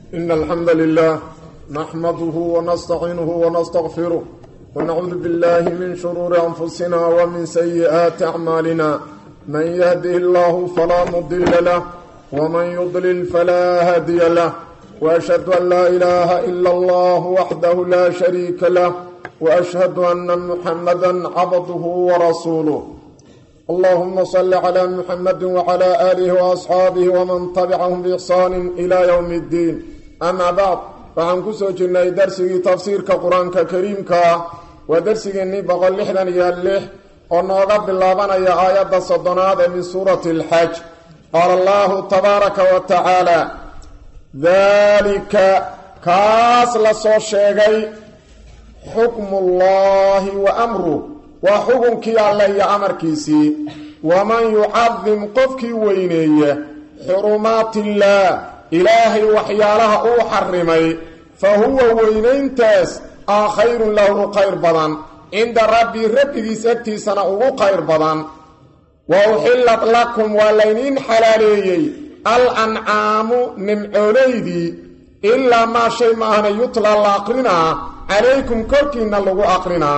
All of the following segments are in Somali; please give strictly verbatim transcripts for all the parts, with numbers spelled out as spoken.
إن الحمد لله نحمده ونستعينه ونستغفره ونعوذ بالله من شرور أنفسنا ومن سيئات أعمالنا من يهده الله فلا مضل له ومن يضلل فلا هادي له وأشهد أن لا إله إلا الله وحده لا شريك له وأشهد أن محمدا عبده ورسوله اللهم صل على محمد وعلى آله وأصحابه ومن تبعهم بإحسان إلى يوم الدين أما بعد فعن كسو جناي درسي تفسير كقرآن كريم كا ودرسي إني بقول لحنا يالح ونوغب بالله يا آيات الصدنات من سورة الحج قال الله تبارك وتعالى ذلك كاس لصو الشيغي حكم الله وأمره وحكمك الله أمر كيسي ومن يعظم قفك وينيه حرمات الله إلهي وحيالها أحرمي فهو وينين تاس آخير له خير بدن عند ربي ربي سكتي سنة خير بدن وأحلت لكم ولينين حلالي الأنعام نمعوليدي إلا ما شيء ما هنا يطلع الأقرنا عليكم كركينا لغو أقرنا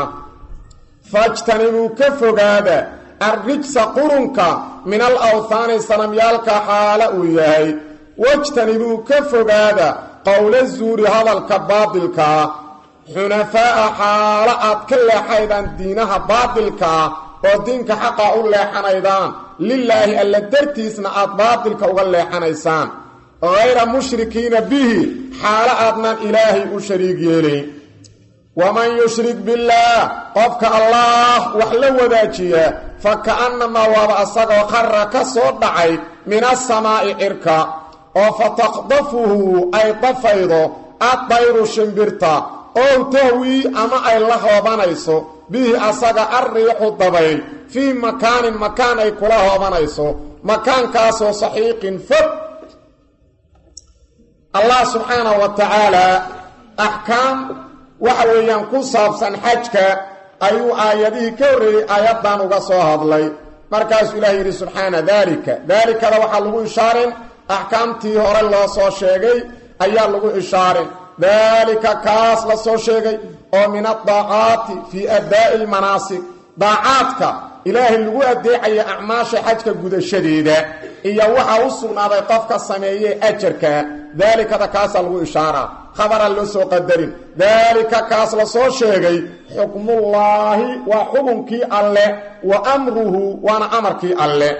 فاجتنبوا كفقادا الرجس قرنك من الأوثان السنميالك حالة وياي واجتنبوا كفقادا قول الزور هذا الكباطلك حنفاء حالة كل حيدا دينها باطلك ودينك حقا أولي حنيدان لله ألا درتيسنا باطلك أولي حنيسان غير مشركين به حالة أدنى إلهي أشريك يلي ومن يشرك بالله قفك الله وحلو ذاتيه فكأنما وابأسك وخر كصدعي من السماء إركا وفتقضفه أي طفيضه الطير الشمبرتا أو تهوي أما أي الله وبنيسو به أسك الريح الضبيل في مكان مكان أي كله وبنيسو مكان كاسو صحيق فب الله سبحانه وتعالى أحكام وحويان كصابسا حجك أيو آياته كوري آياتان وقصوا هذلي مركز إلهي سبحانه ذلك ذلك لو حلقوا إشارين أحكامتي هور الله صو شيغي أيها لغو إشارين ذلك كاس لصو شيغي ومن الضاعات في أداء المناسك ضاعاتك إلهي لغو أدعي أعماش حجك قد الشديدة إيا وحا وصلنا ذي طفك السمية أجرك ذلك كاس لغو إشارة خبر الله سو قدرين ذلك كاس لصو شيغي حكم الله وحكمك الله وأمره وانا أمرك الله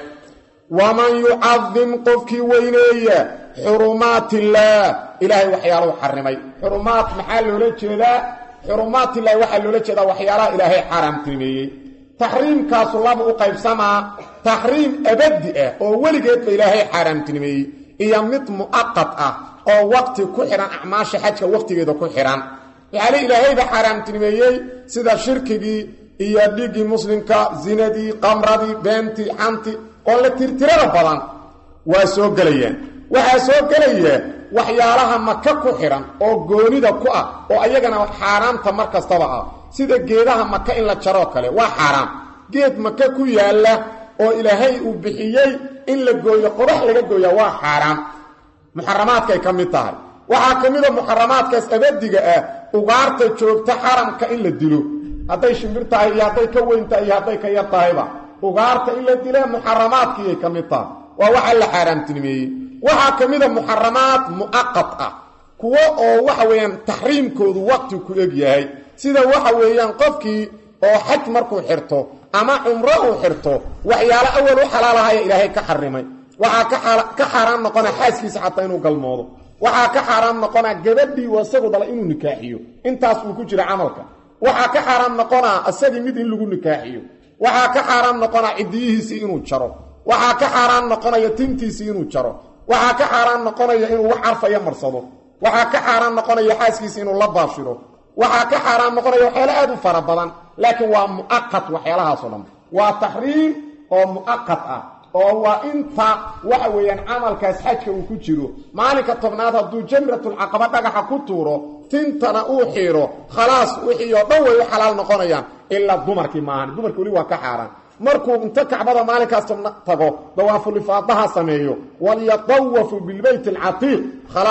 ومن يعظم قفك وينيه حرمات الله إلهي وحياله حرمي حرمات محل لجدا حرمات الله وحل لجدا وحياله إلهي حرم تنمي تحريم كاس الله وقيب سما تحريم أبدئ أو ولقيت إلهي حرم تنمي إيا مت مؤقت أو وقت كحرا أعماش حجك وقت كده كحرا يعني إلهي ده حرم تنمي سيدا شركي إيا ديجي مسلمك زندي قمردي بنتي حنتي قول ترتيرada badan waa soo galayeen waxa soo galaya waxyaalaha maka ku xiran oo goonida ku ah oo ayagana xaraamta markastaba ah sida geedaha maka in la jaro kale waa xaraam geed maka ku yaala oo ilaahay uu bixiyay in la gooyo qodax laga gooyo waa xaraam muharramaadka ay kamid tahay waxa kamid ah muharramaadkaas abadiga ah ugaarta joogta xaramka in la dilo haday shimbirtahay iyo haday ka weyntahay iyo haday ka yartahayba ugaarta ila dilaa muharramaadkii kamita waa waxa la xaraamtinimay waxa kamida muharramaat muaqqat ah kuwa oo waxa weeyaan tahriimkoodu waqti ku eg yahay sida waxa weeyaan qofkii oo xaj markuu xirto ama umra uu xirto waxyaala awal xalaalaha ilaahay ka xarimay waxa ka xaraam noqona xaaskiisa xataa inuu galmoodo waxa ka xaraam noqona gabadhii wasagu dala inuu nikaaxiyo intaas uu ku jira amalka waxa ka xaraam noqona asagii mid in lagu nikaaxiyo waxa ka xaraam noqona cidiyihiisi inuu jaro waxa ka xaraam noqona yatimtiisi inuu jaro waxa ka xaraam noqona inuu wax arfaya marsado waxa ka xaraam noqona xaaskiisa inuu la baashiro waxa ka xaraam noqona waxyaalo aad u fara badan laakiin waa muaqqat waxyaalahaas oo dhan waa tahriim oo muaqqat ah oo waa inta waxa weeyaan amalkaas xajka uu ku jiro maalinka tobnaad haduu jamratul aqaba dhagaxa ku tuuro tintana uu xiro khalaas wixii oo dhan way xalaal noqonayaan illa dumarkii maahan dumarkii wali waa ka xaraan markuu inta kacbada maalinkaas tago dawaaful ifaadaha sameeyo wal yatawafu bil bayt al atiq khalaas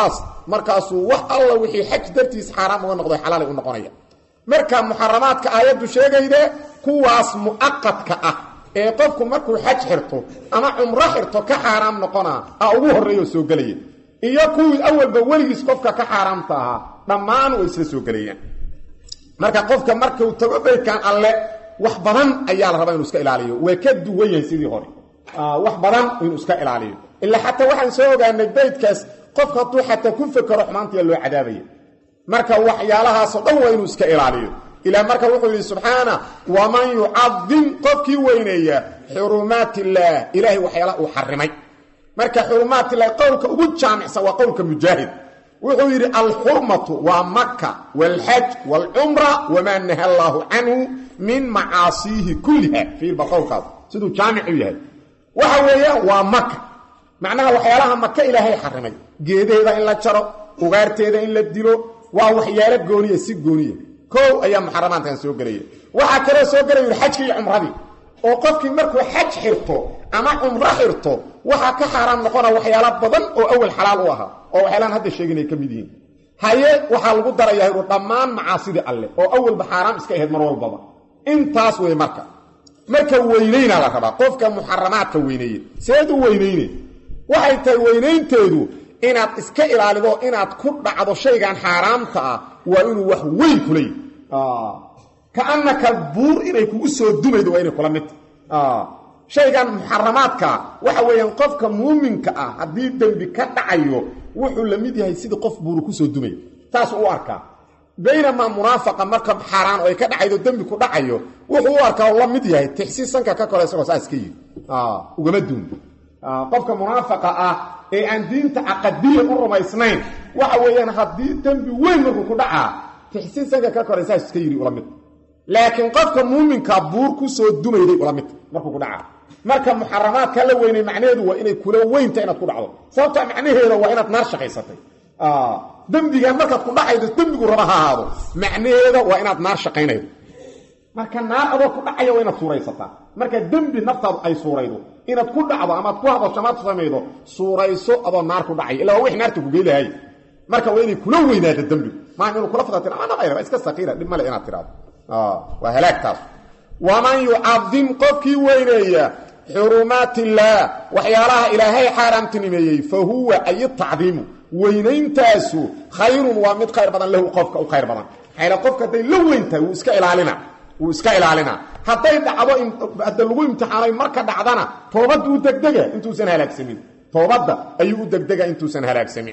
markaasuu wax alla wixii xaj dartiis xaraam uga noqday xalaal u noqonaya marka muharramaadka aayadu sheegayde kuwaas muaqqadka ah ee qofku markuu xaj xirto ama umra xirto ka xaraam noqona ah ugu horeeyo soo galay iyo kuwii awalba waligiis qofka ka xaraamta ah dhamaan way isla soo galayaan marka qofka markuu tago baykan alle wax badan ayaa la rabaa inuu iska ilaaliyo way ka duwan yahay sidii hore ah wax badan inuu iska ilaaliyo illa hatta waxaan soo ogaanay baytkaas qofka tuu hatta ku fikro xumaantii loo cadaabayo marka waxyaalahaas oo dhan waa inuu iska ilaaliyo ila marka wuxuu yiri subhana wa man yu'azzim qofki weyneeya xurumatillah ilaahi waxyaalaha uu xarimay marka xurumatillah qowlka ugu jaamicsan waa qowlka mujaahid wuxuu yiri al hurmatu wa makkah wal hajj wal umra wa ma nahaa Allah anhu min ma'asihi kullaha fi baqawqat sidoo jaamicu yahay waxa weeyaan waa makkah macnaha waxyaalaha makkah ilaahay xarimay geedeeda in la jaro ugaarteeda in la dilo waa waxyaalo gooniye si gooniye koow ayaa muharramaadkan soo galay waxa kale soo galay xajki iyo umradii oo qofkii markuu xaj xirto ama umra xirto waxa ka xaraam noqona waxyaalo badan oo awal xalaal u ahaa oo waxaan hadda sheegnay kamid yihiin haye waxa lagu darayaa inuu dhamaan macaasidi alle oo awal ba xaraam iska ahayd mar walba intaas way marka marka weynayna la rabaa qofka muharramaadka weyneeyay seedu weynayne waxay tahay weynaynteedu inaad iska ilaalido inaad ku dhacdo shaygan xaraamta ah waa inuu wax weyn kulay ah kaanaka buur inay kugu soo dumaydo waa inay kula mid ah shaygan muharramaadka waxa weeyaan qofka muuminka ah hadii dambi ka dhacayo wuxuu la mid yahay sidii qof buur ku soo dumay taas uu arkaa baynama munaafiqa marka xaraan oo ay ka dhacaydo dambi ku dhacayo wuxuu u arkaa la mid yahay tixsiisanka ka kale isagoo saas ka yiri ah ugama duun qofka munaafiqa ah ee aan diinta aqadiya u rumaysnayn waxa weeyaan hadii dambi weyn markuu ku dhacaa tixsiisanka ka kale saas ka yiri ula mid laakiin qofka muuminka buur ku soo dumayday ula mid markuu ku dhacaa marka muharramaadka la weynay macnaheedu waa inay kula weynta inaad ku dhacdo sababta macnaheedu waa inaad naar shaqaysatay ah dambiga markaad ku dhacaydo dambigu rabaha ahaado macnaheedu waa inaad naar shaqaynaydo marka naar adoo ku dhacaya waa inaad suuraysataa marka dambi naftaadu ay suuraydo inaad ku dhacdo ama aad ku hadasho ama aad sameeydo suurayso adoo naar ku dhacay ilaa wixii naarta ku geelahay marka waa inay kula weynaado dambi ma inuu kula fadatin ama naqayra iska saqiira dib male inaad tiraado ah waa halaagtaas waman yu'azzim qofki weyneeya xurumatillah waxyaalaha ilaahay xaraamtinimeeyay fa huwa ay ta'dhimu weynayntaasu khayrun wa mid khayr badan lahu qofka u khayr badan hayla qofka day la weynta uu iska ilaalina uu iska ilaalina haday dhacdo in hada lagu imtixaanay marka dhacdana toobadu u degdega intuu san halaagsamin toobada ayuu u degdega intuu san halaagsamin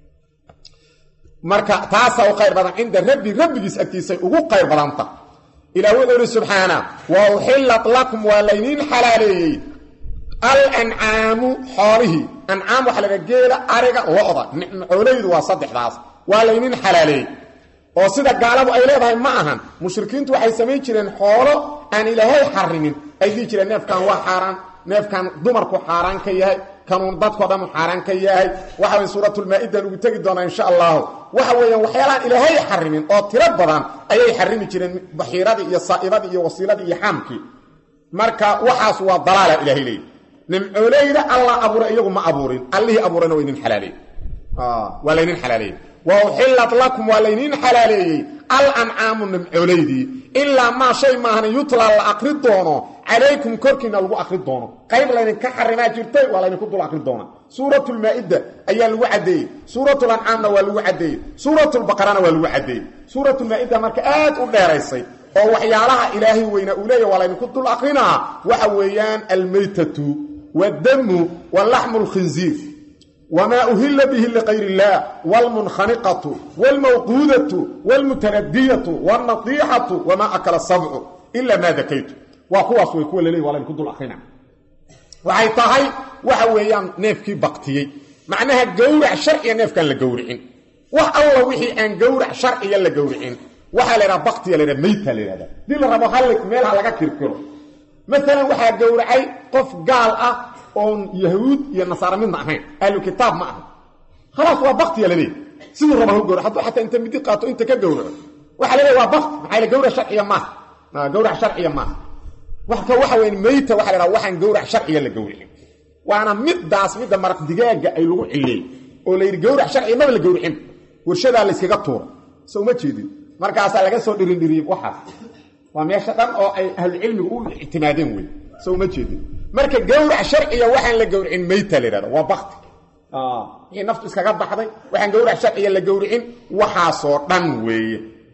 marka taasa u khayr badan inda rabbi rabbigiis agtiisa ugu khayr badanta إلى وذر سبحانه وأحلت لكم ولينين حلالي الأنعام حاره أنعام وحلال الجيلة أرقى وأضع عليد وصدح راس ولينين حلالي وصدق قالوا أيليبها معها مشركين توحي سميتشرين حوله أن إلهي حرمين أيديتشرين نف كان وحاران نف كان دمركو حاران كيهي كانوا ضدكو دم حاران كيهي وحوين سورة المائدة اللي تجدون إن شاء الله وحوين وحيالان إلهي حرمين أو تربضان أي حرمي جرين بحيرادي إيا صائبادي إيا وصيلادي إيا حامكي مركا وحاس والضلالة إلهي لي نمعولي لا الله أبور إياهم ما أبورين الله أبورين وينين حلالي آه ولينين حلالي وأحلت لكم ولينين حلالي الأنعام نمعولي دي إلا ما شيء ما هن يطلع الأقرد دونه عليكم كركنا لغو أقرد دونه قيب لأنك كحرنا جرتي ولا ينكدوا الأقرد دونه سورة المائدة أي الوعدي سورة الأنعام والوعدي سورة البقرة والوعدي سورة المائدة مركات وديريسي oo waxyaalaha ilaahi weyna u leeyahay wala ku dul aqrina waxa weeyaan almaytatu wadamu walahmul khinzir wama uhilla bihi lighayri allah walmunkhaniqatu walmawqudatu walmutaraddiyatu wannatihatu wama akala sab'u illa ma dakaytu wa kuwaas way ku leeyahay wala ku dul aqrina waxay tahay waxa weeyaan neefkii baqtiyay macnaha gowrac sharci neefkan la gowricin wax alla wixii aan gowrac sharci la gowricin waxa la yiraahdaa baqti la yiraahdaa meeyta la yiraahdaa dil rabo hal meel laga kirkiro mesela waxa gowracay qof gaal ah oo yahuud iyo nasaara mid ma ahayn ahlu kitaab ma aha خلاص waa baqti la leeyahay sidoo rabo gowrac hatta hatta inta mid qaato inta ka gowraco waxa la leeyahay waa baqti maxay la gowrac sharciya ma ma gowrac sharciya ma waxa waxa weyn meeyta waxa la yiraahdaa waxaan gowrac sharciya la gowricin waana mid daas mid maraq digaaga ay lagu cilay oo la yiri gowrac sharci ma la gowracin warshada la iskaga tuuro soo ma jeedin markaas laga soo dhirin dhiriyay waxaas waa meesha dhan oo ay ahlu cilmigu u ictimaadeen way soo ma jeedin marka gowrac sharciya waxaan la gowracin mayta leeyahay waa baqti ah in naftu iskaga baxday waxaan gowrac sharciya la gowracin waxa soo dhan weeye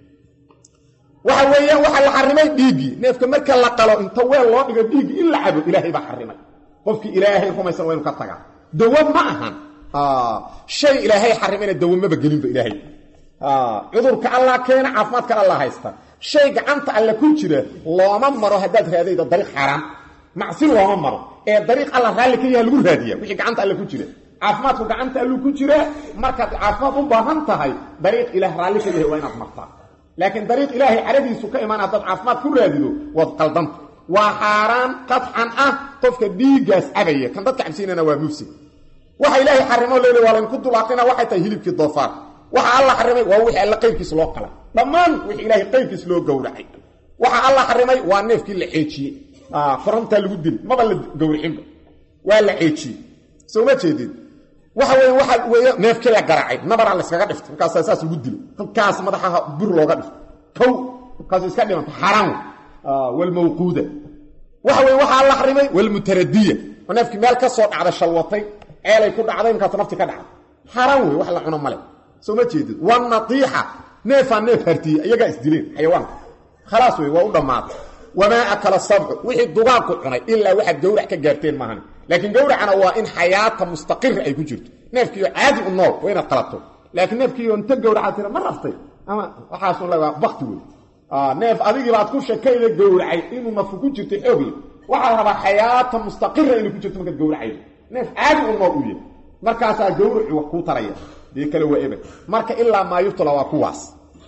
waxa weeyaan waxa la xarimay dhiigi neefka marka la qalo inta weel loo dhigo dhiigi in la cabo ilaahay ba xarimay qofkii ilaahay rumaysan waa inuu ka tagaa dawo ma ahan ah shay ilaahay xarimayna dawo ma bagelin ba ilaahay ah cudurka Allah keena caafimaadka Allah haysta shay gacanta alla ku jira looma maro hadaad raadaydo dariiq xaraam macsi looma maro ee dariiq Allah raali ka yahay lagu raadiya wixii gacanta alla ku jira caafimaadku gacanta alla ku jira marka caafimaad u baahan tahay dariiq ilaahay raali ka yahay waa inaad martaa laakiin dariiq ilaahay caradiisu ka imaan hadaad caafimaad ku raadido wad qaldan waa xaraan qadxan ah qofka dhiigaas abaya kan dadka cabsiinana waa mufsid waxa ilaahay xarimo leeyahay waa in ku dulaaqina waxay tahay hilibkii doofaar waxa Allah xarimay waa wixii alla qaybkiis loo qalay dhamaan wixii ilaahay qaybkiis loo gowracay waxa Allah xarimay waa neefkii la xeejiyay ah faranta lagu dil maba la gowracin waa la xeejiyay soo ma jeedid waxa weey waxa weey neefkii la garaacay nabar alla iskaga dhiftay markaas asaas lagu dilo kaas madaxa bur looga dhifto kow kaas iska dhimanta xaraam ah wal mawquuda waxa weey waxa Allah xarimay wal mutaraddiya neefkii meel ka soo dhacda shalwatay eelay ku dhacday markaas nafti ka dhacday xaraam weey wax la cuno male soo ma jeedid wan natiha neefa neef hartiye iyaga isdileen xayawaan khalaas weey waa u dhamaad wama akala sab'u wixii dugaag ku cunay illa waxa gowrac ka gaarteen maahan laakiin gowracana waa in xayaata mustaqir ay ku jirto neefkiyo caadi u nool wayna qalato laakiin neefkiyo inta gowraca tira ma raftay ama waxa soo laga waqti weey ah neef adigi baad ku shakayda gowracay inuu naf ku jirto xoog waxa raba xayaata mustaqir inuu ku jirto marka gowracay neef caadi u nool u yahay markaas gowracu wax ku taraya dii kale waa ibad marka illa ma yutla waa kuwaas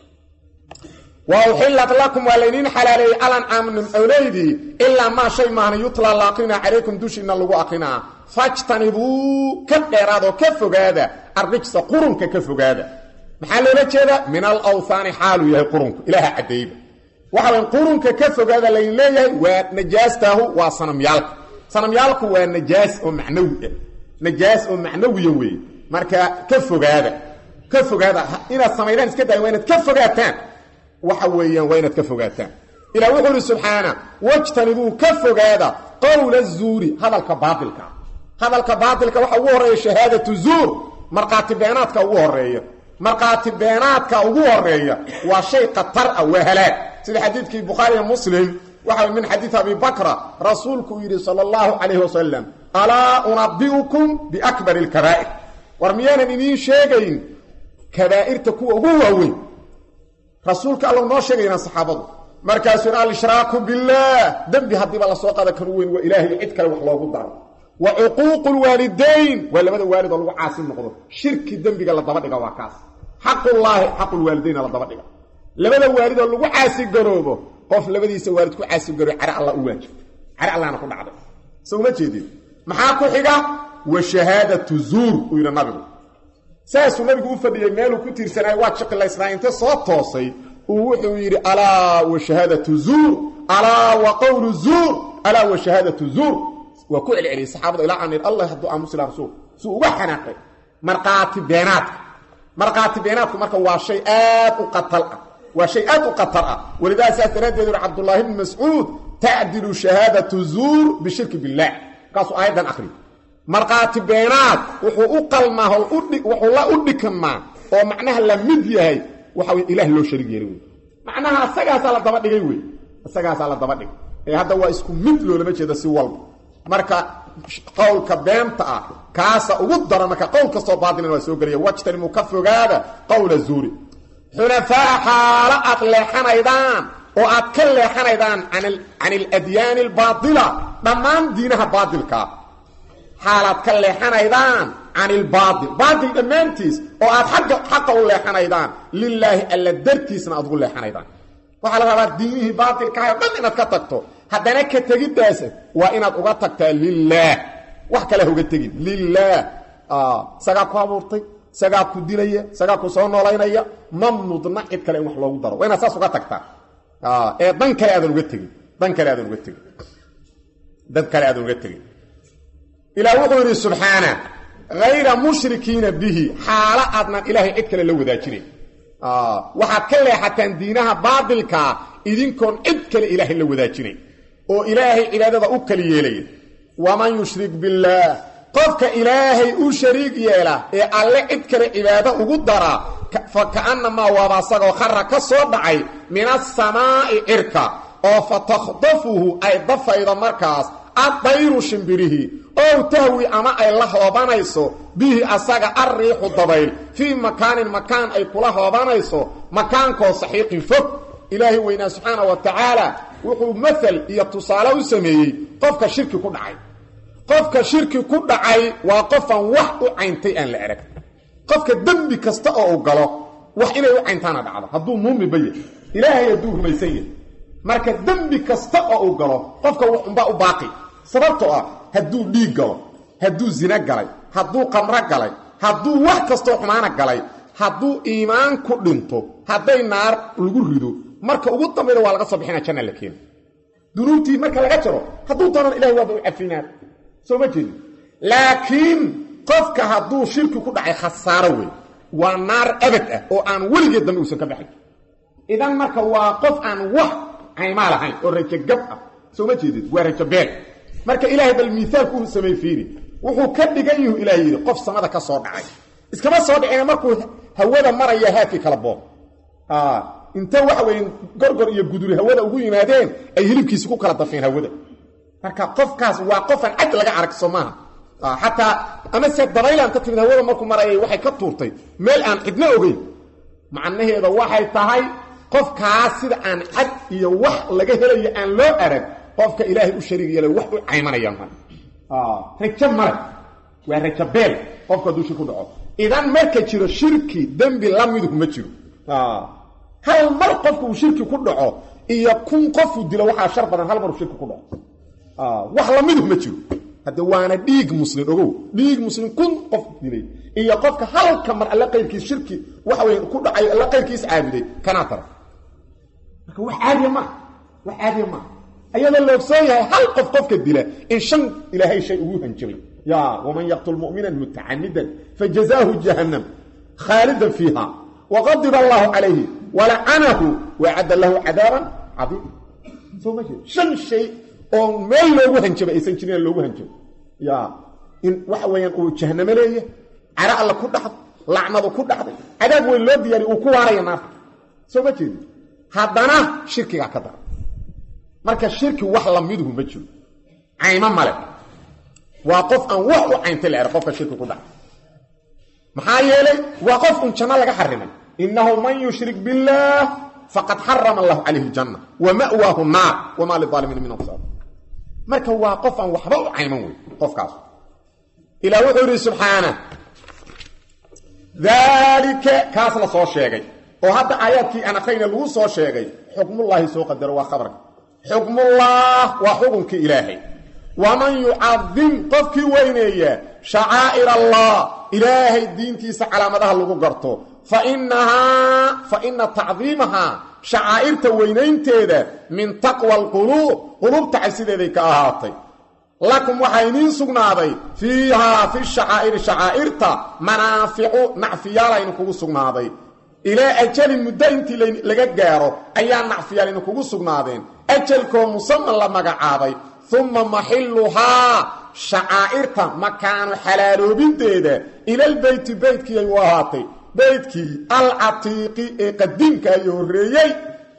wa uhillat lakum walainin halalay alan amnun awlaydi illa ma shay ma yutla laqina alaykum dushina lagu aqina fajtanibu kadeerado ka fogaada arrijsa qurunka ka fogaada maxaa loo jeeda min al awthani halu yahay qurunku ilaaha cadayba waxa weyn qurunka ka fogaada la leeyahay waa najaastahu waa sanamyaalka sanamyaalku waa najaas oo macnawi najaas oo macnawi weey marka ka fogaada ka fogaada ina sameeyaan iska day waynaad ka fogaataan waxa weeyaan waynaad ka fogaataan ila wuxuu subhana wajtanibu ka fogaada qawl az-zuri hadalka baatilka hadalka baatilka waxa ugu horeeya shahaadatu zuur marqaati beenaadka ugu horeeya marqaati beenaadka ugu horeeya waa shay qatar ah waa halaag sida xadiidkii bukhari iyo muslim waxa min xadiith abi bakra rasuulku yiri sallallahu alayhi wasallam ala unabbiukum bi akbar al-kaba'ir warmiyana idin sheegayn kabaa'irta kuwa ugu waaweyn rasuulka Allah noo sheegayna saxaabadu markaas uu al-ishraaku billah dambi hadii la soo qaada kan weyn waa ilaahay cid kale wax loogu daro wa uquuqul walidayn wala labada waalid lagu caasin noqdo shirki dambiga la daba dhiga waa kaas xaqullah xaqul walidayn la daba dhiga labada waalid lagu caasi garoobo qof labadiisa waalid ku caasi garo cara Allah u waajib cara Allahna ku dhacdo soo ma jeedin maxaa ku xiga wa shahadatu zuur uu yiri nabigu saasu nabigu u fadhiyay meel uu ku tiirsanay waa shaqalaysnaa inta soo toosay uu wuxuu yiri ala wa shahadatu zuur ala wa qawlu zuur ala wa shahadatu zuur wa ku ilcili saxaabada ila aan Allah hadu amusila rasuul suu uga xanaaqay marqaati beenaad marqaati beenaadku marka waa shay aad u qatal ah waa shay aad u qatar ah walidaas atradeedu Abdullah ibn Mas'ud ta'dilu shahadatu zuur bi shirk billah kaas aydan akhri marqaati beenaad wuxuu u qalmaa hol u dhig wuxuu la u dhikmaa oo macnaha la mid yahay waxa uu ilaahay loo shariig yeelay macnaha asagaas la daba dhigay way asagaas la daba dhig ee hadda waa isku mid loo lama jeedo si walba marka qowlka beenta ah kaasa ugu daran marka qowl kasto baadina waa soo galiya wajtani mukaffagaada qowla zuuri xunafaa xaala aad leexanaydaan oo aad ka leexanaydaan anil anil adyan al baatila dhamaan diinaha baatilka حالات كله حنايدان عن الباطل باطل دمانتيس او اد حق حق و لهنايدان لله الا درتيسنا اد له حنايدان waxa la rabaa diinihi baatilka ay dhan inaad ka tagto hadana ka tagidaas waa inaad uga tagtaa lillah wax kale uga tagin lillah ah saga ku abuurtay saga ku dilaya saga ku soo noolaynaya mamnudna cid kale wax loogu daro waa inaad saas uga tagtaa ah ee dan kale aad uga tagin dan kale aad uga tagin dan kale aad uga tagin إلى وقوله سبحانه غير مشركين به حالا أدنى إلهي إدكال اللو ذاكرين آه. وحكالي حتى دينها باطلك إذن كون إدكال إلهي اللو ذاكرين وإلهي إلى ذا أكل يلي ومن يشرك بالله قفك إلهي أشريك يلا إيه الله إدكال إبادة وقدرة فكأنما وضاسق وخر كالصدعي من السماء إركا فتخطفه أي ضف إذا مركز الطير شمبره أو تهوي أما أي الله وبانيسو به أساق الريح الضبيل في مكان مكان أي كله وبانيسو مكان كو صحيق فك إلهي وإنا سبحانه وتعالى وحو مثل يتصالوا سميه قفك شرك كدعي قفك شرك كدعي وقفا وحو عينتي أن لأرك قفك الدنب كستاء أو قلق وح إلهي عينتانا دعضا هدو مومي بيه إلهي يدوه ميسيه marka dambi kasta oo galo qofka wuxuu baa u baaqi sababtoo ah haduu dhiig galo haduu zina galay haduu qamra galay haduu wax kasta oo xumaana galay haduu iimaan ku dhinto haday naar lagu rido marka ugu dambeeyay waa laga soo bixinaa janna la keen dunuubtii marka laga jaro haduu doonan ilaahay waa u cafinaa soo ma jeedin laakiin qofka haduu shirki ku dhacay khasaaro weey waa naar abad ah oo aan weligeed dambe uusan ka baxin idan marka waa qof aan wax ay ma lahayn oo rajo gab ah soo ma jeedid waa rajo beel marka ilaahay bal miisaalku sameey fiiri wuxuu ka dhigan yahay ilaahay qof samada ka soo dhacay iskama soo dhicin markuu hawada maraya haafi kala boob ah inta wax weyn gorgor iyo guduri hawada ugu yimaadeen ay hilibkiisa ku kala dafeen hawada marka qofkaas waa qof aan cad laga arag Soomaa ah hatta ama sad dabaylan ka timid hawada markuu marayay waxay ka tuurtay meel aan cidna ogeyn macnaheedu waxay tahay qofkaas sida aan cad iyo wax laga helayo aan loo arag qofka ilaahay u shariig yeelay wax u caymanayaan ma ah rajo male waa rajo beel qofka duushi ku dhaco idan marka jiro shirki dambi lamidu ma jiro ah hal mar qofku uu shirki ku dhaco iyo kun qof uu dilo waxa shar badan hal mar shirki ku dhaco ah wax lamidu ma jiro hada waana dhiig muslim ogow dhiig muslim kun qof dilay iyo qofka hal kamar alla qayrkiis shirki waxa weyn ku dhacay alla qayrkiis caabuday kana tar marka wax caadi ma wax caadi ma ayada loo soo yahay hal qof qofka dila in shan ilaahay shay ugu hanjabay ya waman yaqtul mu'mina muta'ammidan fajazaahu jahannam khalidan fiha wa ghadiba Allahu alayhi wa la'anahu wa 'adda lahu 'adaban 'azim soo ma shan shay oo meel loogu hanjabay aysan jirin loogu hanjabay ya in wax weeyaan uu jahannam leeyahay ara alla ku dhaxd lacnadu ku dhaxday adaab weyn loo diyaari uu ku waaraya naar soo ma jeedin haddana shirkiga ka dar marka shirki wax la midhu ma jiro ayma male waa qof aan wax u caynta leeyahay qofka shirki ku dhac maxaa yeelay waa qof un janna laga xarimay innahu man yushrik billah faqad harrama Allah alayhi janna wa ma'wahu an-nar wa ma lidh-dhalimin min ansar marka waa qof aan waxba u cayman way qofkaas ila wuxuu subhanahu dhalika kaas la soo sheegay oo hadda aayadkii ana khayna lagu soo sheegay xukmullaahi soo qadar waa khabar xukmullah wa xukunki ilaahi wa man yu'azzim qofki weyneeya sha'air allah ilaahi diintiisa calaamadaha lagu garto fa innaha fa inna ta'zimaha sha'airta weyneynteeda min taqwa alqulub qulubta asideeday ka ahaatay lakum waxaynin sugnaaday fiiha fi sha'air sha'airta manafi'u na'fiyalayn kugu sugnaaday إلى أجل مدينتي لغا غارو أيان نعفيان كوغو سغنادين أجلكو مسمى لما قعابي ثم محلها شعائرتا مكان حلال بنتيدا إلى البيت بيتك يوهاتي بيتك العتيق قديمك يوريي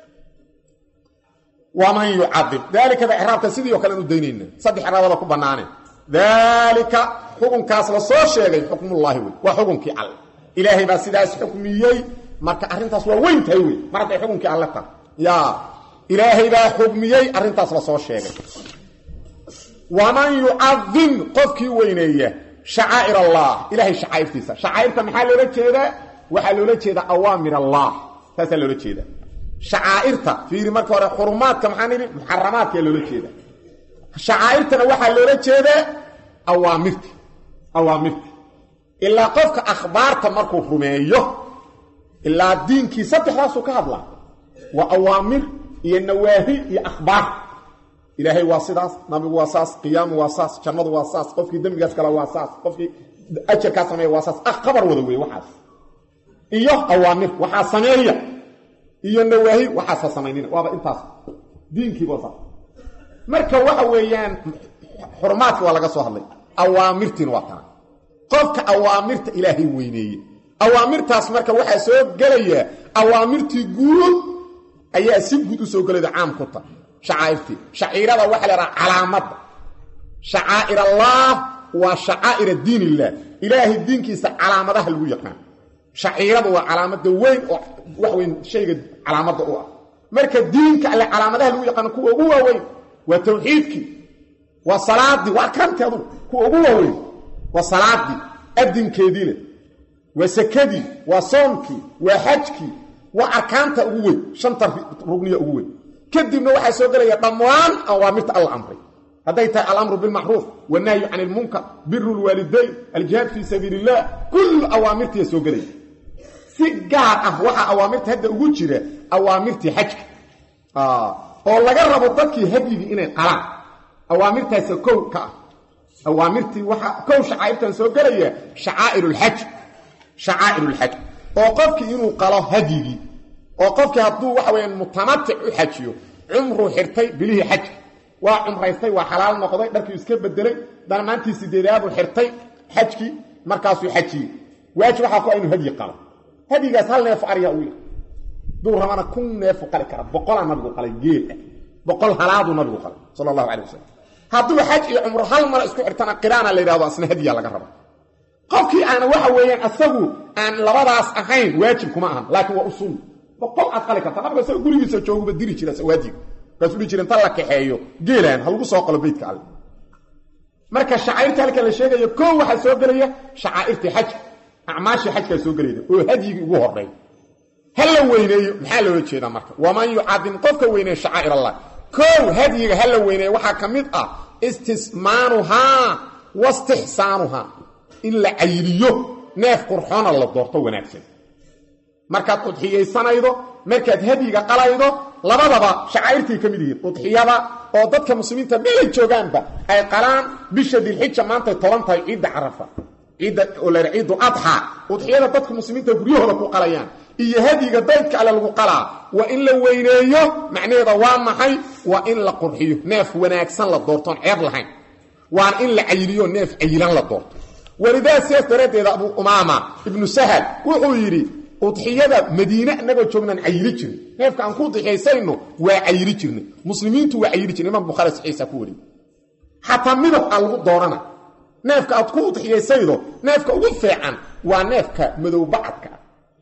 ومن يعذب ذلك بإحراب تسيدي وكلا ندينين صدح حرابة لكم بناني ذلك حكم كاسل الصوشي حكم الله وحكمك الله إلهي بس سيداس حكميي marka arintaas waa weyn tahay weey marka xukunki Allah ta ya ilaahay baa xukmiyay arintaas la soo sheegay waman yu'azzim qofki weyneeya sha'air Allah ilaahay sha'airtiisa sha'airta maxaa loola jeedaa waxa loola jeedaa awaamir Allah taas loola jeedaa sha'airta fiiri marka hore xurumaadka maxaa niri muharramaadka loola jeedaa sha'airtana waxa loola jeedaa awaamirta awaamirta illa qofka akhbaarta markuu rumeeyo إلا دينكي سبح راسو كهدلا وأوامر ينواهي يأخبار إلهي واسداس نبي واساس قيام واساس شمد واساس قفكي دمجاس كلا واساس قفكي ajarka sameeyo waasas khabar wada weey waxaas iyo awaamir waxa sameeya iyo nawaahi waxa sameeynina waaba intaas diinkii boosa marka waxa weeyaan xurmaadka waa laga soo hadlay awaamirtiin waa taan qofka awaamirta ilaahay weyneeyay awaamirtaas marka waxa soo galaya awaamirtii guud ayaa si guud u soo galay caam ku ta shacaairti shaciirada waxa la raacaa calaamad shacaair allah wa shacaair diin illah ilaahi diinkiisa calaamadaha lagu yaqaan shaciiradu waa calaamada weyn oo wax weyn shayga calaamada u ah marka diinka alle calaamadaha lagu yaqaan kuwa ugu waaweyn waa tawxiidki waa salaadi waa kanteedu kuwa ugu waaweyn waa salaadi adinkeedii waa sakadi waa soomki waa hajki waa arkaanta ugu weyn shanta rugniya ugu weyn kadibna waxa soo galaya dhammaan awaamirta Allah amray haday tahay al-amru bil ma'ruf wa nahyu 'anil munkar birrul walidayn al-jihad fi sabilillah kull awaamirta soo galay si gaar ah waxa awaamirta hadda ugu jira awaamirtii hajka ah oo laga rabo dadkii hadigi inay qalaan awaamirtaas koow ka awaamirtii waxa koow shaqaybtan soo galaya sha'airul hajj sha'airul hajj oo qofkii inuu qalo hadigi oo qofkii hadduu waxa weeyaan mutamatti u hajiyo umru xirtay bilihi hajj waa umraystay waa xalaal noqday dharkii iska bedelay dhalmaantii sideedaad u xirtay hajki markaas uu hajiyo waajib waxa ku inuu hadiy qalo hadigaas hal neef ariya uu duu ramana kun neef qali kara boqol nabigu qalay geel boqol halaadu nabigu qalay sallallahu alayhi wasallam hadduu hajj iyo umro hal mar isku xirtana qiraana la yiraahdo asna hadiya laga rabo qofkii aan waxa weeyaan asagu aan labadaas ahayn waajib kuma ahan laakiin waa usul boqol aqali karta nabiga soo gurigiisa joogo diri jira waajib kaas u jirin tan la kaxeeyo geelan hal ugu soo qalo beedka alle marka shaairta halka la sheegayo koo waxa soo galaya shaairta hajj acmaashi hajka soo galaya oo hadiyigi ugu horeey hal la weyneeyo maxaa loo jeedaa marka waman yu'adim qofka weyneeyo shaair allah koo hadiyiga hal la weyneeyo waxa kamid ah istismaanuha wastihsaanuha illa ayliyo neef qurxoona la doorto wanaagsan markaad udxiyeysanaydo markaad hadiga qalaydo labadaba shaairtii kamid yihiin udxiyada oo dadka muslimiinta meel joogaanba ay qalaan bisha dilxijja maanta toban tahay ciid arafa ciid oo la ciid adha udxiyada dadka muslimiinta guriyahooda ku qalayaan iyo hadiga dadka ala lagu qalaa wa in la weyneeyo macnaheedu waa maxay waa in la qurxiyo neef wanaagsan la doorto ceeb lahayn waa in la ayiliyo neef ayilan la doorto walidaa seefareedeeda abu umaama ibn sahal wuxuu yiri udxiyada madiina naga joognan ayili jirin neefka aan ku udxiyeysayno waa ayili jirnay muslimiintu waa ayili jirnay imam bukhari saxiisa ku wari hatta midab aan lagu doorana neefka aad ku udxiyeysaydo neefka ugu fiican waa neefka madow bacadka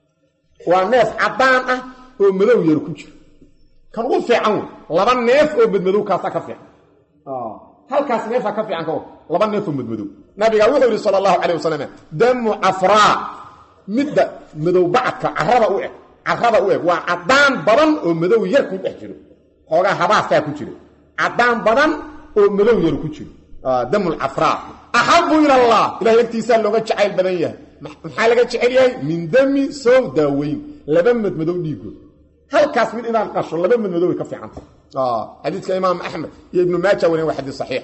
waa neef cadaan ah oo madow yar ku jiro kan ugu fiican laba neef oo madmadow kaasa ka fiican ah halkaas neefa ka fiican ka laba neef oo madmadow nabiga wuxuu sallallahu alayhi wasallam damu afra midda madow bacadka carrada u eg carrada u eg waa cadaan badan oo madow yar ku dhex jiro xoogaa habaastaa ku jiro cadaan badan oo madow yar ku jiro damul afra ahabbu ila allah ilaahay agtiisa looga jacayl badan yahay maxaa laga jecel yahay min dami sawdaweyn laba mid madow dhiigo halkaas mid inaan qasho laba mid madow ka fiican ah xadiiska imaam ahmed iyo ibn maajah waa xadiis sahih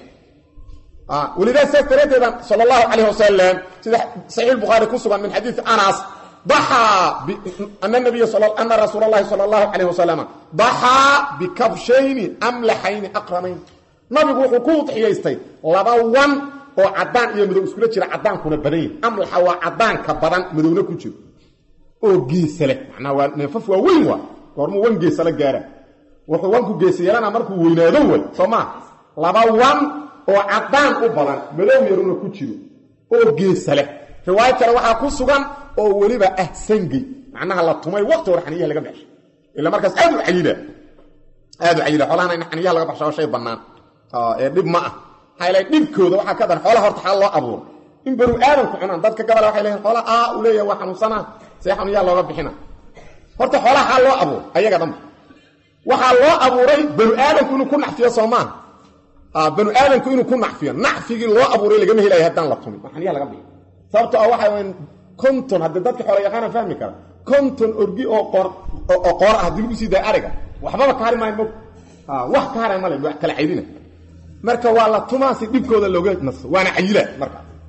آه. ولذا سيكتريتنا صلى الله عليه وسلم صحيح البخاري كسبا من حديث أنس ضحى ب... أن النبي صلى الله أن رسول الله صلى الله عليه وسلم ضحى بكبشين أملحين أقرنين نبي حقوق حيستي لبوان وعدان يمدو اسكوله جرى عدان كنا بدين أملح وعدان كبدان مدونه كجير او جيسله معناها نفف وين وا قرمو وين جيسله غاره wuxuu wanku geesiyana markuu weynaado way soma labawaan oo cadaan u badan madow yaruna ku jiro oo geesale riwaayad kale waxa ku sugan oo waliba ahsangi macnaha la tumay waqti warxaniya laga baxshay ila markaas aad u cayida aad u cayida xolaana in xaniya laga baxsho shay banaan ee dib ma ah haylay dibkooda waxa ka dan xoolaha horta xal loo abuur in baru aadan ku cunaan dadka gabal waxa leeyahay xoolaha aa u leeyahay waxa xanuunsana si xaniya looga bixina horta xoolaha xal loo abuur ayaga dhan waxa loo abuuray baru aadan ku ku naxfiyo Soomaan ah baru aadan ku inuu ku naxfiyo naxfigi loo abuuray laga mehelay hadan la tumi waxan yaa laga bixi sababtoo ah waxa weyn konton hadda dadka xoolo yaqaan fahmi kara konton orgi oo qor oo qor ah dib u sii daa ariga waxba ka harin maayo ah wax ka harin male wax kala xidina marka waa la tumaasi dibkooda looga naso waana cayila marka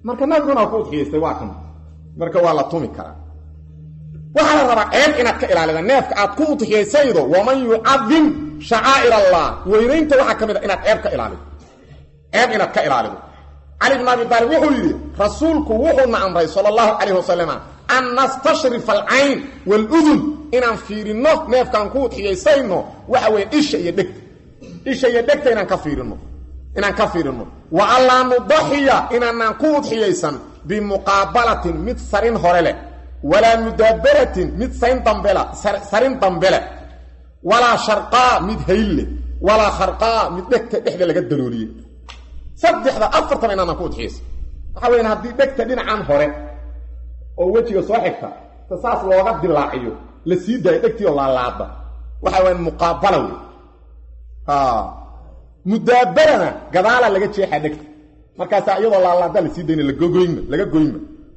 marka nabiguna ku udxiyeystay waa kan marka waa la tumi karaa waxa la rabaa ceeb inaad ka ilaalido neefka aad ku udxiyeysaydo waman yu'azzim sha'air allah weynaynta waxa kamid ah inaad ceeb ka ilaalido ceeb inaad ka ilaalido ali ibn abi talib wuxuu yiri rasuulku wuxuu na amray sallallahu alayhi wasallam an nastashrif al-ayn wal-udhun inaan fiirino neefkan ku udxiyeysayno waxa weey isha iyo dhegta isha iyo dhegta inaan ka fiirino inaan ka fiirino wa alla nudhiya inaan ku udxiyeysan bi muqabalatin mid sarin hore leh wala mudabbaratin mid sarin dambela sarin dambela wala sharqa mid hayle wala kharqa mid dhegta dhexda laga dalooliyay saddexda afartan inaan ku udxiyeysan waxa weeyna hadii dhegta dhinacan hore oo wajiga soo xigta tasaas looga dilaaciyo la sii day dhegtii oo laalaada waxa weyn muqaabala ha mudaabarana gadaala laga jeexa dhegta markaas iyadoo laalaada la sii deeyna la gogoyma laga goyma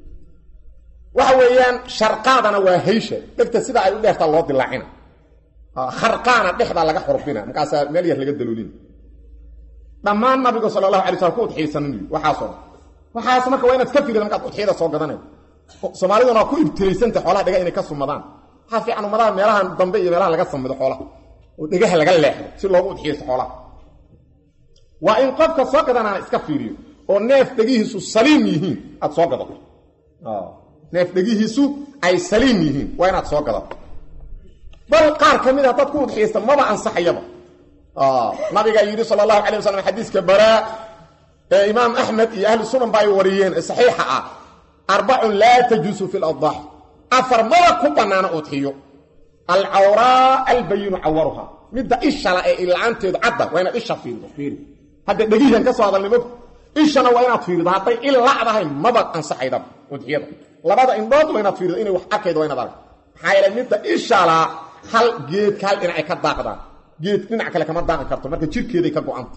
waxa weeyaan sharqaadana waa heysha dhegta sida ay u dheerta loo dilaacina ha kharqaana dhexda laga xurfina markaas meel yar laga daloolin dhamaan nabiga sallallahu alayhi wasallam ku udxiisanay waxa soo waxa marka waa inaad ka fiirida markaad udxiida soo gadanay Soomaaliduna ku ibtireysanta xoolaha dhiga inay ka sumadaan waxa fiican umadaha meelahan dambe iyo meelaha laga samido xoolaha oo dhigaha laga leexdo si loogu udxiiso xoolaha waa in qofka soo gadana iska fiiriyo oo neef dhigihiisu saliim yihiin aad soo gadato ah neef dhigihiisu ay saliim yihiin waa inaad soo gadato bal qaar kamid ah dad ku udxiisto maba ansaxayaba ah nabiga yiri sallallahu alayhi wasallam xadiiska bara ee imaam ahmed iyo ahlu sunan bay wariyeen saxiixa ah أربع لا تجوز في الأضاحي أفر مرة كبنانا أضحيه العوراء البين عورها مدى إيش على إلا أنت عدى وين إيش فيه فيه هذا دقيقة كسر هذا اللي ممكن إيش أنا وين أطفيه ده هطي إلا لعبها ما بقى أنصح يدم أضحيه لا بعد إن ضاد وين أطفيه إني وحكيد وين ضرب حيل مدى إيش على هل جيت كهل إن عكت داقدا جيت إن عكلا كمان داق كرتون مركب شيء كذا كبو أنت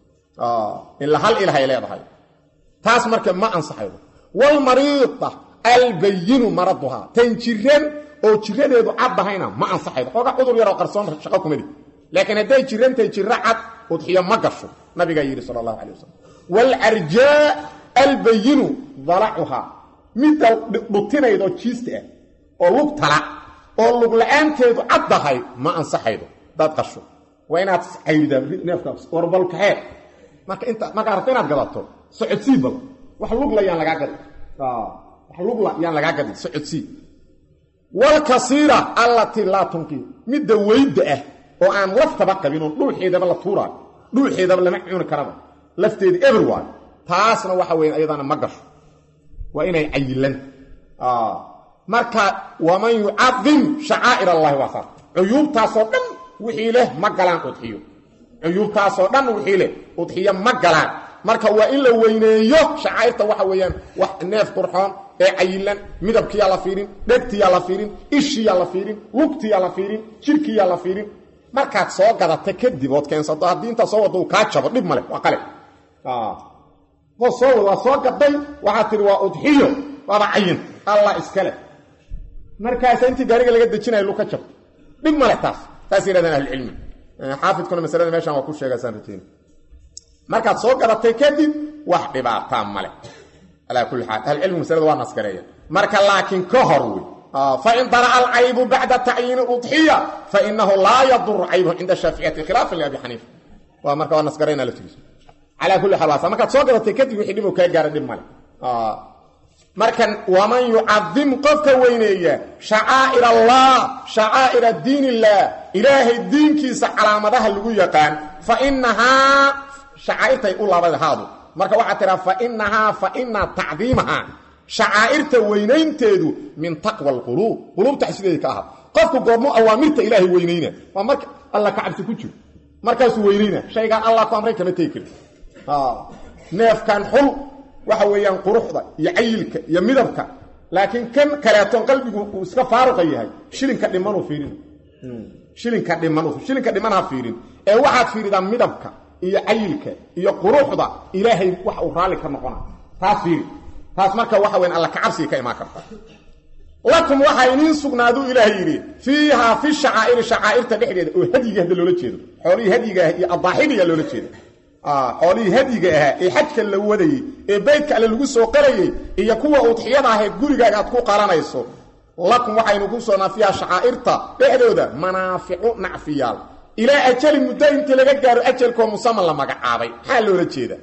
آه إلا هل إلها إلها هاي تاس مركب ما أنصح يدم والمريضة البين مرضها تنجرن او جيرن يدو عبهينا ما انصحيد خوغا عذر يرو قرصون شقكم دي لكن هدي جيرن تنجر عد وضحيه ما قشو نبي غير صلى الله عليه وسلم والارجاء البين ضلعها مثل دتينيدو جيسته او لوق تلا او لوق لانتيدو عبهي ما انصحيد داد قشو وينات عيده نفكس وربل كحيل marka inta ma gaartay inaad gadato socodsiibal wax lug la yaan laga gad ah wax lug la yaan laga gad socodsi wal kaseera allati la tunqi mid weyda ah oo aan laftaba qabin oo dhuuxeedaba la tuura dhuuxeedaba lama cuni karaba lafteed everyone taasna waxa weyn ayadana ma gasho waa inay cayilan ah marka waman yu'azzim sha'air allah wa fa uyubtaasoo dhan wixii leh ma galaan udxiyo uyubtaasoo dhan wixii leh udxiyo ma galaan marka waa in la weyneeyo shacairta waxa weeyaan wax neef qurxoon ee cayilan midabkiya la fiirin dhegtiya la fiirin ishiya la fiirin lugtiya la fiirin jirkiya la fiirin marka soo gadata kadib oo keensato hadii inta soo wado ka jabo dib male waa qale ah oo soo wada soo gaday waxa tiri waa udxiyo waa cayin allah iskale markaas intii gaariga laga dajinayo lu ka jabo dib male taas taas yiraahdan ahli cilmi xaafidkuna masalada meeshan waa ku sheegaysan ritiin marka soo gadatay kadib wax dhibaato male ala kulli haal hal ilmu masalada waa naskareeya marka laakiin ka horwi fa in dara al aib ba'da ta'yin udhiya fa innahu la yadur aib inda shafi'ati khilaf li abi hanifa wa marka waa naskareena la tigiso ala kulli haal waa marka soo gadatay kadib wixii dhib ka gaar dhib male markan waman yu'azzim qofka weyneeya sha'air allah sha'air ad-din allah ilahi diinkiisa calaamadaha lagu yaqaan fa innaha sha'airtay u laabada haadu marka waxa tira fa innaha fa inna ta'dhimaha sha'airta weyneynteedu min taqwa al-qulub qulubta xisideeda ka ah qofku goormo awaamirta ilaahi weyneyna waa marka allah ka cabsi ku jiro markaas weyneyna shayga allah ku amray kama teekir ha neefkan xul waxa weeyaan quruxda iyo cayilka iyo midabka laakiin kan kaleeton qalbigu uu iska faaruqa yahay shilinka dhiman uu fiirin shilinka dhiman uu shilinka dhiman ha fiirin ee waxaad fiiridaa midabka iyo cayilka iyo quruxda ilaahay wax uu raali ka noqona taas fiiri taas marka waxa weyn Allah ka cabsi ka imaan karta lakum waxa iniin sugnaadu ilaahay yiri fiiha fi sha'air sha'airta dhexdeeda oo hadiga hada loola jeedo xoolii hadiga iyo adaahiga loola jeedo اه xoolii hadiga ah ee xajka la waday ee beedka alle lagu soo qarayay iyo kuwa udxiyada ah ee gurigaaga aad ku qalanayso lakum waxaynu ku soo naafiyaa shaqaa'irta dhexdooda manaaficu nacfiyaal ila ajal muddo inta laga gaaro ajalkoo musamman la magacaabay maxaa loola jeeda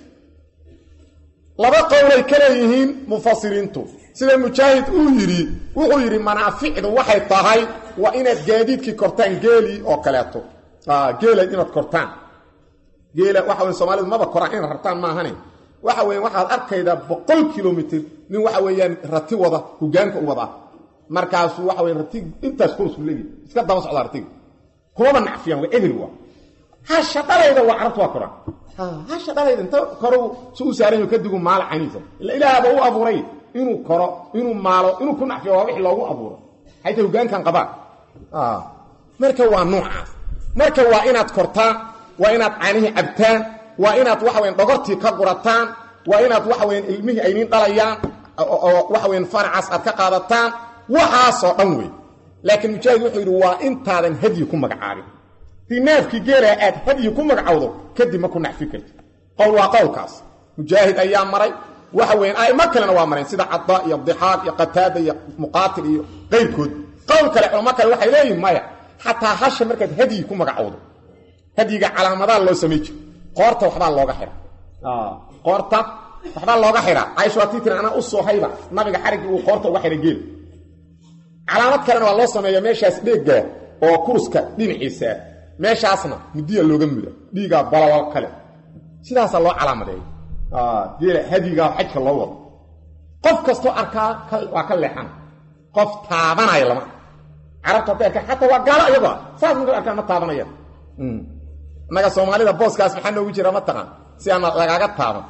laba qowlay kala yihiin mufassiriintu sida mujaahid uu yiri wuxuu yiri manaaficdu waxay tahay waa inaad gaadiidkii kortaan geeli oo kaleeto ah geela inaad kortaan geela waxa weyn Soomaalidu maba koraan in rartaan ma ahane waxa weyn waxaad arkayda boqol kiiloomitir nin waxa weeyaan rati wada hogaanka u wada markaas waxa weyn rati intaas kurs u leeyahay iska daba socda rati kuma nacfiyan waa ehel waa ha shaqalayda waa arto waa koraan ha ha shaqalayda inta koro suu saaran ka digu maal caniisa ila ilaaha uu abuuray inuu koro inuu maalo inuu ku nacfiyo waa wixii loogu abuuro hayta hogaankan qaba ah marka waa noocaas marka waa inaad kortaan waa inaad caanihi cabtaan waa inaad waxa weyn dhogortii ka gurataan waa inaad waxa weyn ilmihi aynin dhalayaan oo waxa weyn faraas aad ka qaadataan waxa soo dhan weey laakiin mujaahid wuxuu yiri waa intaadan hadiy ku magacaabin dinaafki geela aad hadiy ku magacawdo kadib ma ku nacfi kartid qowl waa qowlkaas mujaahid ayaa maray waxa weyn ay ma kalena waa mareen sida cadda iyo dhihaaq iyo qataada iyo muqaatil iyo qeyrkood qowl kale culimo kale waxay leeyihiin maya hatta hasha markaad hadiy ku magacawdo hadiga calaamadaha loo sameeyo qoorta waxba looga xira ah qoorta waxba looga xira aysha tiitin ana u soo hayba nabiga xarigi uu qoorta uga xira geel calaamad kale waa loo sameeyaa meeshaas dheega oo kurska dhinaciisa meeshaasna midiya looga mudo dhiiga balawal kale sidaas loo calaamadeeyo ah geel hadiga xajka loo wado qof kasto arkaa waa ka leexan qof taabanay lama arabta dadka hatta waa gaala ayaga saas mid arkaa ma taabanaya mm naga Soomaalida booskaas maxaa noogu jira ma taqaan si aan lagaga taaban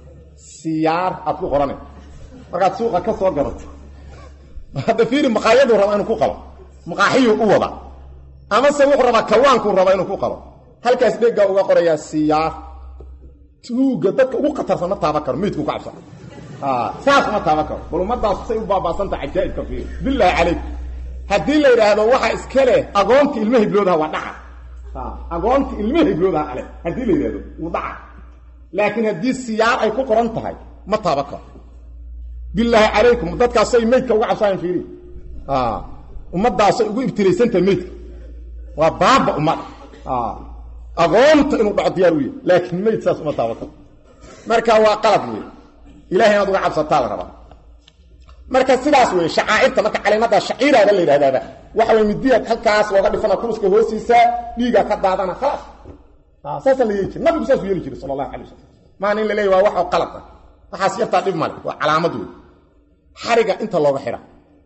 siyaar aad ku qoranay marka suuqa ka soo garato hada fiiri maqaayadu raba inuu ku qalo maqaaxiyo u wada ama se wuxuu raba kawaanku raba inuu ku qalo halkaas deega uga qoraya siyaar tuuga dadka ugu qatarsan ma taaban karo midku ku cabsan ah saas ma taaban karo bulumadaas say u baabaasanta ajaa'ibka fiir billahi alayk hadii la yiraahdo waxa iska leh agoonta ilmaha ibloodaha waa dhaca agoonta ilmaha ibloodaha ale hadii la yiraahdo uu dhaca laakiin hadii siyaar ay ku qoran tahay ma taaban karo billahi alaykum dadkaas ay meedka uga cabsan fiiri ah ummadaas ay ugu ibtireysanta meedka waa baaba ummad ah agoonta inuu dhaco diyaar u yahay laakiin meed saas uma taaban karo marka waa qalad weey ilaahay aad uga cabsataa la rabaa marka sidaas weey shaqaa'irta marka caleemada shaciirada la yiraahdaa waxa weey midiyad halkaas looga dhifana kurska hoostiisa dhiiga ka daadana khalaas ah saas la yeeyo nabigu saas u yeeli jiray sallallahu alayhi wasallam maana in la leeyahay waa wax qalad ah waxa siyafta dhib mal waa calaamad weey xariga inta looga xira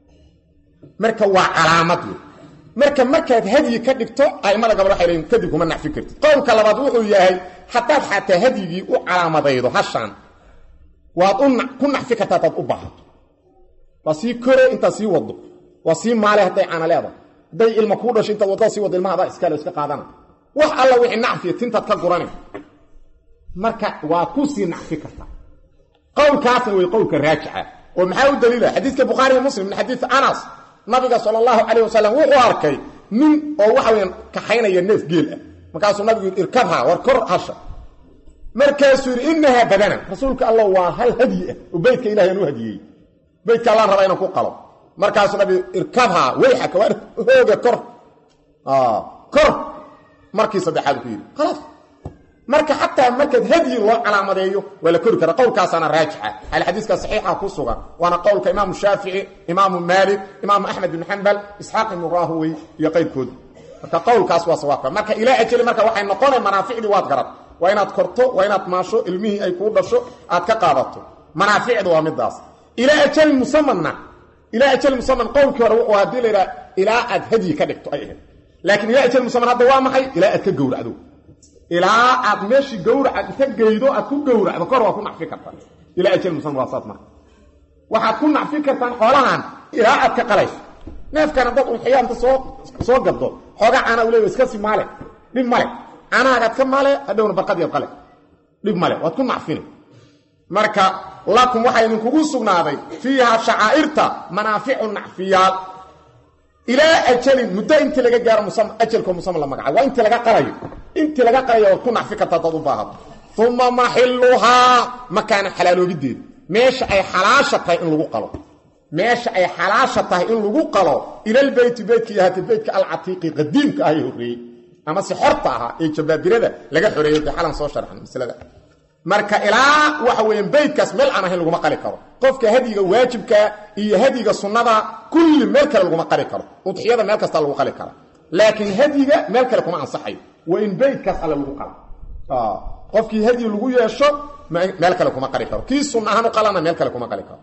marka waa calaamad weey marka markaad hadiyi ka dhigto aymada gabadha waxay leeyihiin kadib kuma nacfi kartid qowlka labaad wuxuu yahay hatta hatta hadiyigi u calaamadaydo hashan waad u ku nacfi kartaa dad u baahato wasi kore inta si wado wasi maale haday aan leedo day ilma ku dhashay inta wado si wado ilmaha iska la iska qaadana wax alla wixii nacfi tinta ka guranay marka waa ku si nacfi kartaa qowlkaas way qowlka raajixa oo maxaa u daliila xadiiska bukhari iyo muslim min xadiis anas nabiga sallallahu alayhi wasallam wuxuu arkay nin oo waxa weyn ka xaynaya neef geel ah markaasuu nabigu irkabha war kor hasha markaasuu innaha badana rasuulka allah waa hal hadiya oo beedka ilaahay inuu hadiyay beedka allah raba inuu ku qalo markaasuu nabigu irkabha wayxaka war hooga kor ah kor markii saddexaad ku yiri خلاص marka hatta markad hadiy loo calaamadeeyo wala kori kara qowlkaasana raajixa hal xadiiska saxiixa ku sugan wana qowlka imaam shaafici imaam maalik imaam ahmed ibn hanbal ishaq ibn rahowi iyo qayrkood marka qowlkaas waa sawaab marka ila ajli marka waxay noqonay manaaficdi waad garad waa inaad korto waa inaad maasho ilmihi ay ku dhasho aad ka qaadato manaaficdu waa midaas ila ajli musammanna ila ajli musamman qowlkii hore wuxuu hadii leeyahay ila ad hadiy ka dhigto ay ahayd laakiin ila ajli musamman hadda waa maxay ila ad ka gowracdo ila aad meeshi gowrac inta geeydo aad ku gowracdo kor waa ku nacfi kartaa ila ajal musan waasaad ma waxaad ku nacfi kartaan xoolahan ila aad ka qalays neefkana dad u xiyaanta soo soo gado xoga ana u leeyahay iska si maale dhib male ana aad ka maale hadawna barqad yar qale dhib male waad ku nacfin marka lakum waxa idin kugu sugnaaday fiha sha'airta manaafi'u nacfiyaat ila ajal muddo inta laga gaaro musam ajalku musam la magaca waa inta laga qalayo inta laga qalayo ku nacfi kartaa dad u baahato uma maxilluhaa makaana xalaaloobideed meesha ay xalaasha tahay in lagu qalo meesha ay xalaasha tahay in lagu qalo ilal beyti beydka yahay beydka al-atiqi qadiimka ah horeey ama si xorta ah ee jabaabirada laga xoreeyay xalan soo sharxan misalada marka ilaa waxa weeyaan beydkaas meel aan ahayn lagu qali karo qofka hadiga waajibka iyo hadiga sunnada kulli meel kale lagu qali karo udxiyada meel kasta lagu qali karo laakiin hadiga meel kale kuma ansaxay waa in beydkaas alla lagu qalo ah qofkii hadi lagu yeesho meel kale kuma qali karo kii sunnahan qalana meel kale kuma qali karo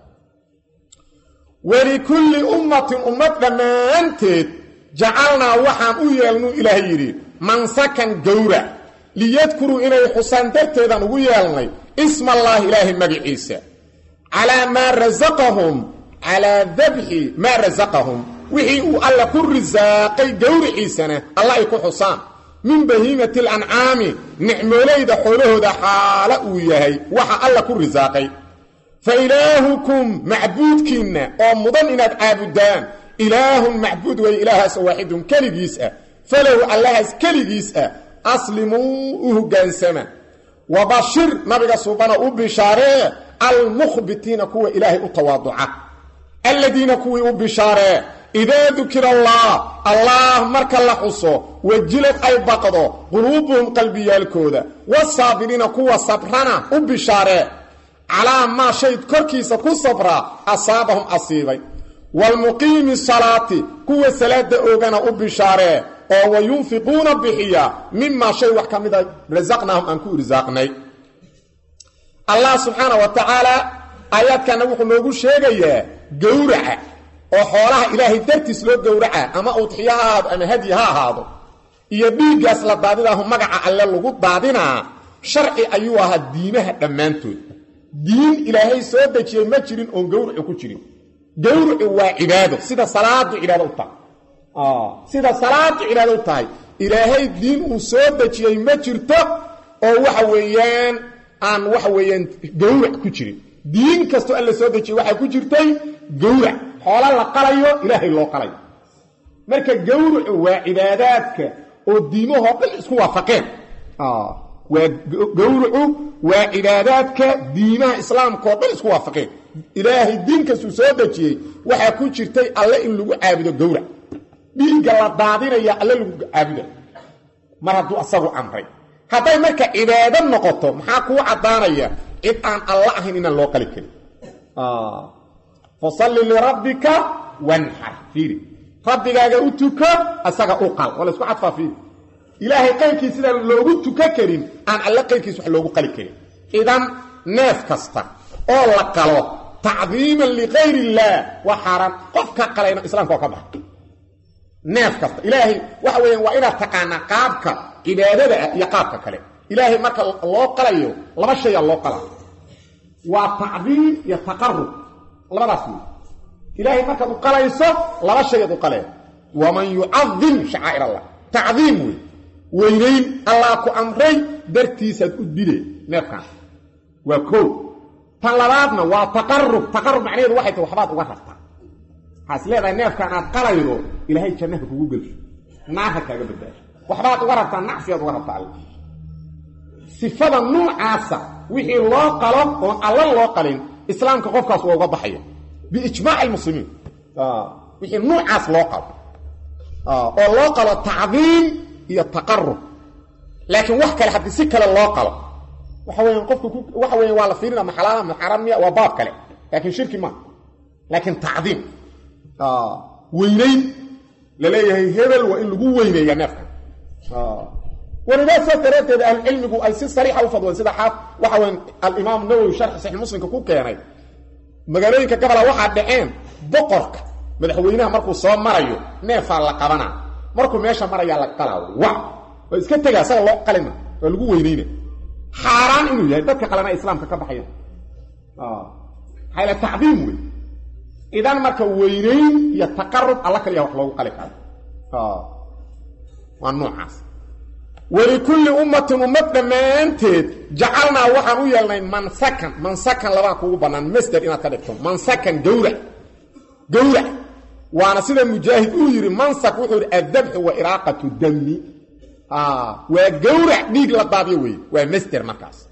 ولكل أمة أمة دمانتد جعلنا وحان أيالنو إلهي يري من سكن جورا ليذكروا إلي حسان درتدان ويالني اسم الله إلهي مبي عيسى على ما رزقهم على ذبح ما رزقهم وحي الله كل رزاقي جور عيسى الله يكون حسان من بهيمة الأنعام نعمولي دا حوله دا حالة وياهي وحا الله كل رزاقي فإلهكم معبودكن أو مضن إناد عابدان إله معبود وإله واحد كالجيس فلو الله كالجيس أسلموه جانسما وبشر نبي سبحانه وبشاره المخبتين كوا إله التواضع الذين كوا وبشاره إذا ذكر الله الله مرك الله حصو وجلت أي بقضوا قلوبهم قلبي الكودة والصابرين كوا صبرنا وبشاره على ما شيء كركيس كو صبرا أصابهم أصيبي والمقيم الصلاة كو صلاة أوغانا وبشاره أو ينفقون بحيا مما شيء وحكم إذا رزقناهم أنكو رزقني الله سبحانه وتعالى آيات كان نوح نوغو شيئا جورعا وحولها إلهي درتس لو جورعا أما أضحيها أما هديها هذا يبيق أصلا دادينهم مقع ألا لغو دادينا شرعي أيها الدينها دمانتود دين إلهي سودة شيء ما تشيرين أن جورع كتشيرين جورع وعباده سيدا صلاة عباده الطاي آه سيدا صلاة عباده الطاي إلهي دين سودة شيء ما تشيرته أو وحويان عن وحويان جورع كتشيرين دين كستو ألا سودة شيء وحي كتشيرتي جورع حولا لقليو إلهي الله قليو مركا جورع وعباداتك ودينه قل اسكوا فقين آه وجورع وعباداتك دينها إسلام كوطن اسكوا وافقين إلهي دينك سوسودتي وحا كو جيرتي الله إن لغو عابدو جورع دينك الله دادين يا الله لغو عابدو مرادو أصغو أمري حتى مركا عبادة نقطة محا كو عدانيا إذ أن الله أهين إن الله قلق آه فصل لربك وانحر فيري ربك أغاوتك أساق أقل ولا اسكو عطفا فيري إلهي قيلكي سيدا لوغو تكاكرين أن الله قيلكي سوح لوغو قلقين إذن ناف كستا أولا قالوا تعظيما لغير الله وحرام قفك قلينا إسلام كوكبه ناف كستا إلهي وحوين وإنا تقانا قابك إبادة يقابك كلي إلهي مكا الله قليو لما الشيء الله قلع وتعظيم يتقرب لما رسمي إلهي مكا قليسو لما الشيء قليو ومن يعظم شعائر الله تعظيم وينين الله كو امري درتيسد وديده نفكا وكو طلباتنا وتقرب تقرب معنيه واحد وحبات وحفتا حاسليدا نفكا ان قليرو الهي جنه كوغو غل ناها كاغا بداش وحبات ورفتا نعفيد ورفتا صفه نوعاسا وحي لو قلب او الله لو قلين اسلام كقفكاس وغا بخيا باجماع المسلمين اه وحي نوعاس لو قلب اه او لو قلب تعظيم يتقرب لكن وحكى لحد سكه الله قال وحوين قفك وحوين ولا فينا محلها من حراميه وباب كله لكن شرك ما لكن تعظيم اه وينين لليه هبل وان لو وينيه نفع اه ولذا سترت العلم اي صريحه وفضل سدا حاف وحوين الامام النووي شرح صحيح مسلم كو كيناي مغالوينka qabala waxa dhaceen boqorka madaxweynaha markuu soo marayo neefa la qabana markuu meesha maraya la qalaa wa way iska tagaa saga loo qalina oo lagu weyneyna xaraan inuu yahay dadka qalana islaamka ka baxaya ah hayla ta'diim way idan marka weyneyn iyo taqarrub alla kaliya wax loogu qali karo ah waa noocaas ولكل أمة أمة دمانتد جعلنا وحن ويلنا من سكن من سكن لبا كوغو بنان مصدر إنا كدغتو من سكن جورع جورع وانا سيده مجاهد او يري منسك وحور الذبح واراقه الدم اه وجورع ديق لا دادي وي ومستر مركاس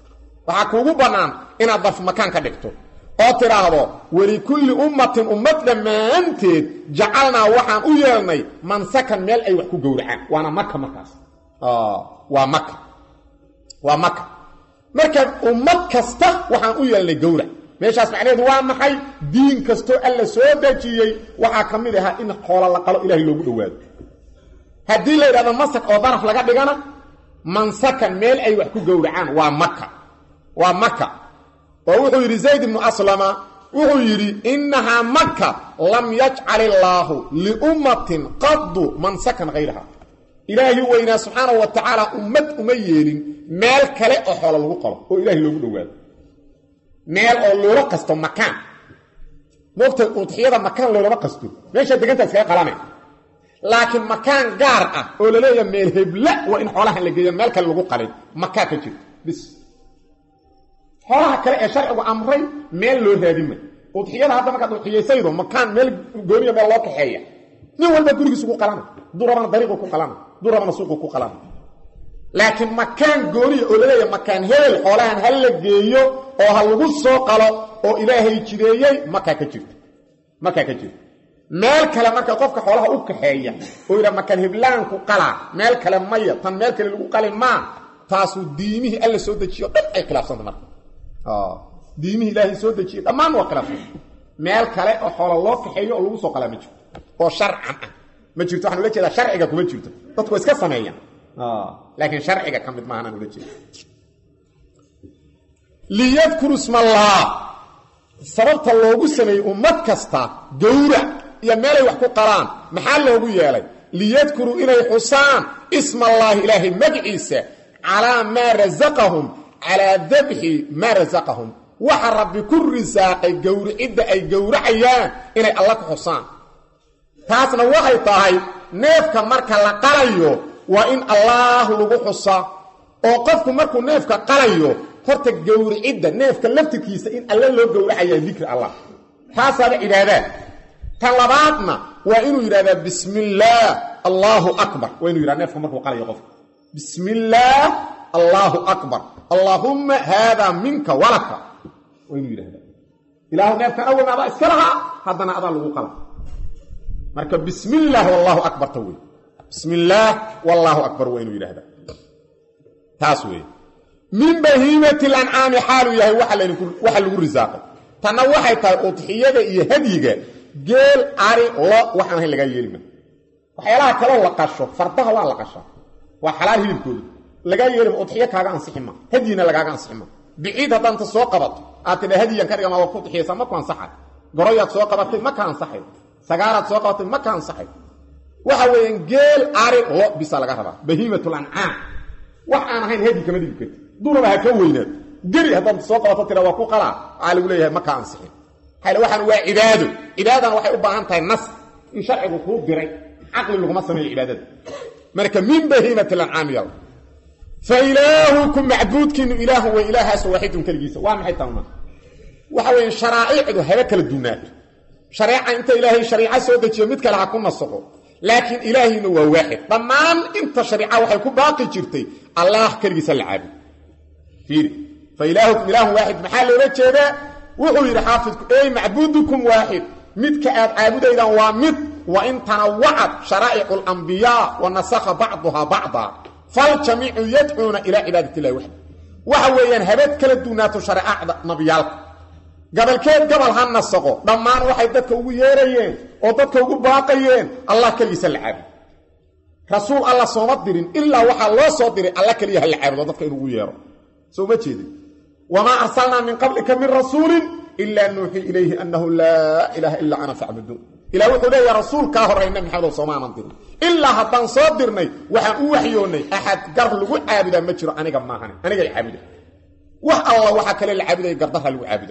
waxa kuugu banaan inaad darf makaan ka dhigto oo tiraahdo wali kulli ummatin ummad dhammaanteed jacalnaa waxaan u yeelnay mansakan meel ay wax ku gowracaan waana maka markaas ah waa maka waa maka marka ummad kasta waxaan u yeelnay gowrac meeshaas macnaheedu waa maxay diin kasto alla soo dajiyay waxa kamid ah in xoolo la qalo ilaahay loogu dhawaado hadii la yiraahdo masak oo daraf laga dhigana mansakan meel ay wax ku gowracaan waa maka waa maka oo wuxuu yiri zayd ibn aslama wuxuu yiri innaha maka lam yaj'al allah li ummatin qad mansakan ghayraha ilaahi wayna subhanahu wa ta'ala ummad uma yeelin meel kale oo xoolo lagu qalo oo ilaahi loogu dhawaado meel oo loola qasto makaan moogta udxiyada makaan loola qasto meesha deganta iska qalame laakiin makaan gaar ah oo la leeyahay meel hebla waa in xoolaha la geeyo meel kale lagu qalin makaa ka jirto bis xoolaha kale ee sharcigu amray meel loo raadimay udxiyada hadda marka udxiyeysaydo makaan meel gooniyo meel loo kaxeeya nin walba gurigiisa ku qalana durabana dariiqo ku qalana durabana suuq ku qalana laakiin makaan gooniyo oo la leeyahay makaan heel xoolahan hal la geeyo oo hal lagu soo qalo oo ilaahay jireeyay makaa ka jirto makaa ka jirto meel kale marka qofka xoolaha u kaxeeya oo ila makan heblaan ku qala meel kale maya tan meel kale lagu qalin ma taasu diimihi alla soo dajiyo dhan ay khilaafsan marka ah diimihi ilaahay soo dajiyo dhamaan waa khilaafsan meel kale oo xoolo loo kaxeeyo oo lagu soo qala ma jirto oo sharcan ah ma jirto waxaan ula jeedaa sharciga kuma jirto dadku iska sameeyaan ah laakiin sharciga kamid ma ahan ula jeedaa liyadkuru isma allah sababta loogu sameeyay ummad kasta gowra iyo meel ay wax ku qaraan maxaa loogu yeelay liyadkuru inay xusaan isma allah ilaahi magciisa ala ma razaqahum ala dhabhi ma razaqahum waxa rabbi ku risaaqay gowricida ay gowracayaan inay allah ku xusaan taasna waxay tahay neefka marka la qalayo waa in allah lagu xusaa oo qofku markuu neefka qalayo horta gowricida neefka laftirkiisa in alla loo gowracayo dhikr allah taasaba cibaadad talabaadna waa inuu yiraahdo bismillaah allahu akbar waa inuu yiraahdo neefka markuu qalayo qof bismillaah allahu akbar allahumma hada minka walaka waa inuu yiraahdo ilaahu neefka awal aba iskalaha hadana adaa lagu qala marka bismillaah wallahu akbar tawi bismillaah wallahu akbar waa inuu yiraahdo taas weey min bahimatil an'am halu yahay waxa lagu risaaqay tana waxay tahay udxiyada iyo hadiga geel ari lo waxaan hay laga yeelin waxyaalaha kale la qasho fardaha waa la qasho waa xalaal hilibkooda laga yeelin udxiya kaaga ansixima hadiyina lagaaga ansixima biid hadan ta soo qabato aad hadiyan ka dhigama waa ku udxiyaysa ma ku ansaxay goroyaad soo qabatay ma ka ansaxay sagaarad soo qabatay ma ka ansaxay waxa weeyaan geel ari lo bisa laga rabaa bahimatul an'am wax aan ahayn hadi kama dhigi kartid duraba ha ka weynaad gari hadan soo qabato tira waa ku qala aal ugu leeyahay ma ka ansixin hal waxan waa cibaado cibaadana waxay u baahan tahay nas in sharcigu ku diray aqli lagu ma sameeyo cibaadada marka min bahimatil an'am yal fa ilaahukum ma'budkin ilaahu wa ilaahas waahidun kaligiisa waa maxay taama waxa weyn sharaa'icdu haba kala duunaato shariica inta ilaahay shariica soo dajiyo mid kale ha ku nasaqo laakiin ilaahina waa waahid dhamaan inta shariica waxay ku baaqi jirtay allah kaligiisa la caabud fiir fa ilaahukum ilaahu waahid maxaa loo jeedaa wuxuu yiri xaafidku ay macbudukum waahid midka aad caabudaydaan waa mid wa in tanawwa'at sharaa'icul anbiya wa nasakha ba'daha ba'da fal jami'u yad'una ila ibadati llahi wahid waxa weeyaan habad kala duunaato shariicada nabiyaalka gabalkeed gabal han nasaqo dhamaan waxay dadka ugu yeerayeen oo dadka ugu baaqayeen allah kaligiisa la caabud rasuul allah soo dirin illa waxa loo soo diray allah kaliya la caabudo dadka inuu yeero soo ma jeedin wama arsalna min qablika min rasulin illa nuhi ilayhi annahu la ilaha illa ana fa'budu ila wuxuu leeyahay rasuulka horeyna maxamed soomaan dirin illa hadan soo dirnay waxa uu waxyoonay ahad gar lagu caabuda ma jiro aniga ma ahan aniga caabuda wax allah waxa kale la caabuday gardarha lagu caabuda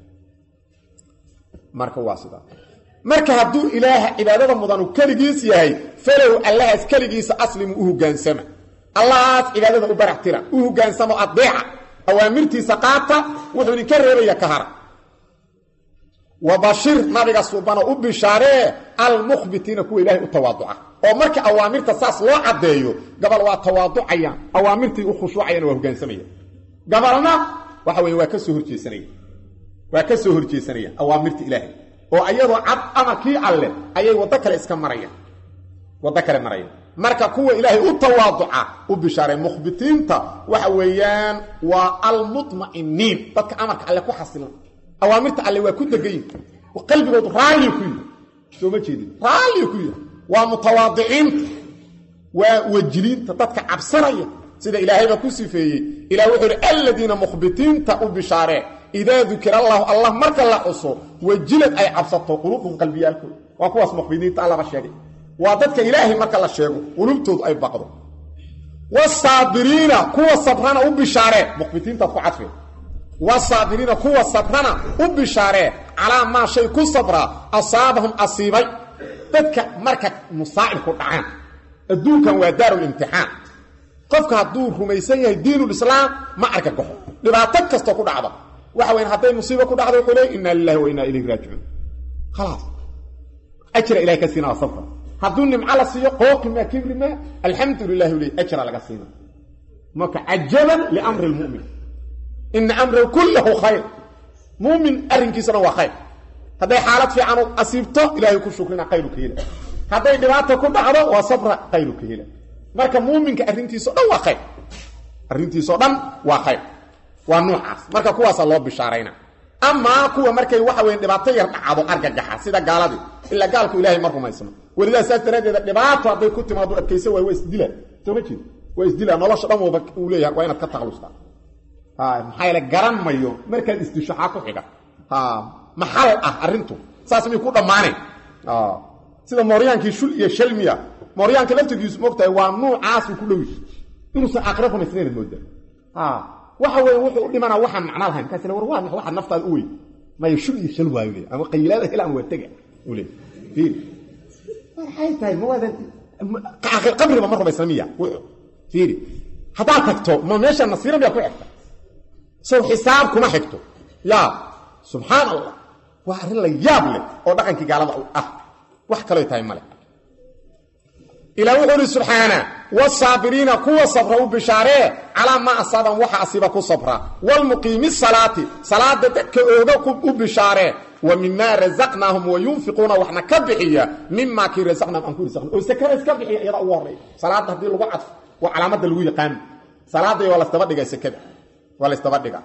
marka waasida marka haduu ilaaha cibaadada mudan kaligiis yahay falow allah kaligiisa aslimu u hogaansama allah cibaadada u baraxtira u hogaansamo adeeca awaamirtiisa qaata wuxuu ka reebaya ka har وبشر نبيغا سبحانه وبشاره المخبتين كو الهي التواضع او marka awaamirta saas loo cadeeyo gabal waa tawaaducayaan awaamirtii u khushuucayaan waa hoggaansamayaan gabalna waxa weeye waa ka soo horjeesanaya waa ka soo horjeesanaya awaamirta ilaahay oo ayadoo cad amarkii alle ayay wada kale iska marayaan wada kale marayaan marka kuwa ilaahay u tawaaduca u bishaaray mukhbitiinta waxa weeyaan waa almutma'inniin dadka amarka alle ku xasilan awaamirta alle waa ku degayin qalbigoodu raali ku yahay soo ma jeedin raali ku yahay waa mutawaadiciin waa wajiliinta dadka cabsanaya sida ilaahayba ku sifeeyey ilaa wuxuu yiri alladina mukhbitiinta u bishaare idaa dukira allah allah marka la xuso wajilad ay cabsato qulubhum qalbiyaalku waa kuwaas mukhbitiinta allah ba sheegay waa dadka ilaahay marka la sheego qulubtoodu ay baqdo wasaabiriina kuwa sabrana u bishaare mukhbitiinta ku cadfay wasaabiriina kuwa sabrana u bishaare ala ma shay ku sabra asaabahum asibay dadka marka musaa'ib ku dhacaan adduunkan waa daarul imtixaan qofka hadduu rumaysan yahay diinul islaam ma arka goxo dhibaato kasta ku dhacdo waxa weyn haday musiibo ku dhacdo wuxuu leeyahay inna lillahi wa inna ilayhi raaji'un خلاص ajra ilaahay ka siina sabra hadduu nimca la siiyo qooqi ma kibri ma alhamdulillah li ajra laga siina maka ajaban li amri almu'min in amru kulluhu khayr mu'min arrinkiisana waa khayr haday xaalad fiican asiibto ilaahay ku shukrina khayru ka hela haday dhibaato ku dhacdo waa sabra khayru ka hela marka muuminka arrintiisa dhan waa khayr arrintiisa dhan waa khayr waa noocaas marka kuwaas loo bishaarayna ama kuwa markay waxa weyn dhibaato yar dhacdo argagaxa sida gaaladii illa gaalku ilaahay mar rumaysano walidaa saastaradeeda dhibaato haday ku timaado adkaysa way isdila soo ma jeed way isdila nolosha dhan wada uu leeyahay waa inaad ka taqalustaa ha maxay la garan mayo markaad istishaxa ku xiga ha maxal ah arrintu saas mi ku dhamaanay ah sida mooriyaankii shul iyo shalmiya mooryaanka laftigiisu moogtahay waa noocaas ku dhawish inuu sa aqrab ma isneen moodaa ha waxa weey wuxuu dhimana waxa macna lahayn kaasina war waa waxa naftaada u weey ma yashul iyo shal waayo ama qaylaada helaan waa taga ule fiir waxay tahay moodan qabri ma marba islaamiya fiir hadaa tagto ma meesha nasiiran baa ku xigta soo xisaab kuma xigto ya subhanallah waa arin la yaab leh oo dhaqankii gaalada ah wax kale tahay male ila wuxuu subhana wasabirina kuwa sabra u bishaare ala ma asaban waxa asiba ku sabra wal muqimis salati salada dadka ooga ku bishaare wa mimma razaqnahum wa yunfiquna wa ihna kabihiya mimma ki razaqnahum an ku razaqna oo sakara iska bixiya iyada u horay salada hadii lagu cadf wa calaamada lagu yaqaan salada wala istaba dhigay sakada wala istaba dhiga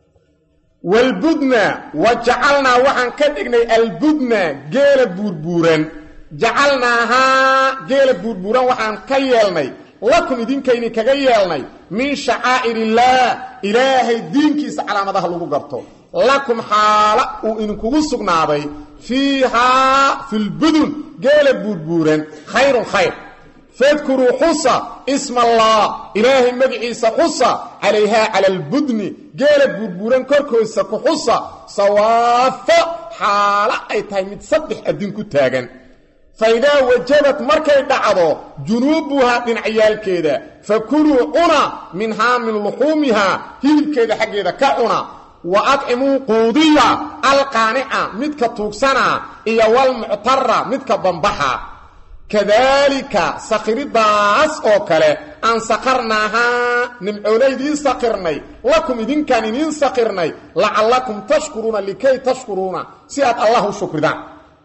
wal budna waja'alna wa an kadigna al budna geela burburan jacalnaaha geela buurbuuran waxaan ka yeelnay lakum idinkayni kaga yeelnay min sha'aa'irillaah ilaahay diinkiisa calaamadaha lagu garto lakum xaala uu idinkugu sugnaaday fiihaa fil budun geela buurbuuran khayrun khayr fadkuruu xusa isma allah ilaahay magaciisa xusa calayhaa cala albudni geela buurbuuran korkoosa ku xusa sawaafo xaala ay tahay mid saddex adin ku taagan فإذا وجبت مركي دعضو جنوبها من عيال كذا فكلوا عنا منها من لحومها هيل كذا حق إذا كعنا وأطعموا قوضية القانعة متك توكسنا إيا والمعترة متك بنبحة كذلك سخر الضاس أوكالي أن سخرناها نمعولي دي سخرني لكم إذن كان إذن سخرني لعلكم تشكرون لكي تشكرون سيئة الله الشكر ده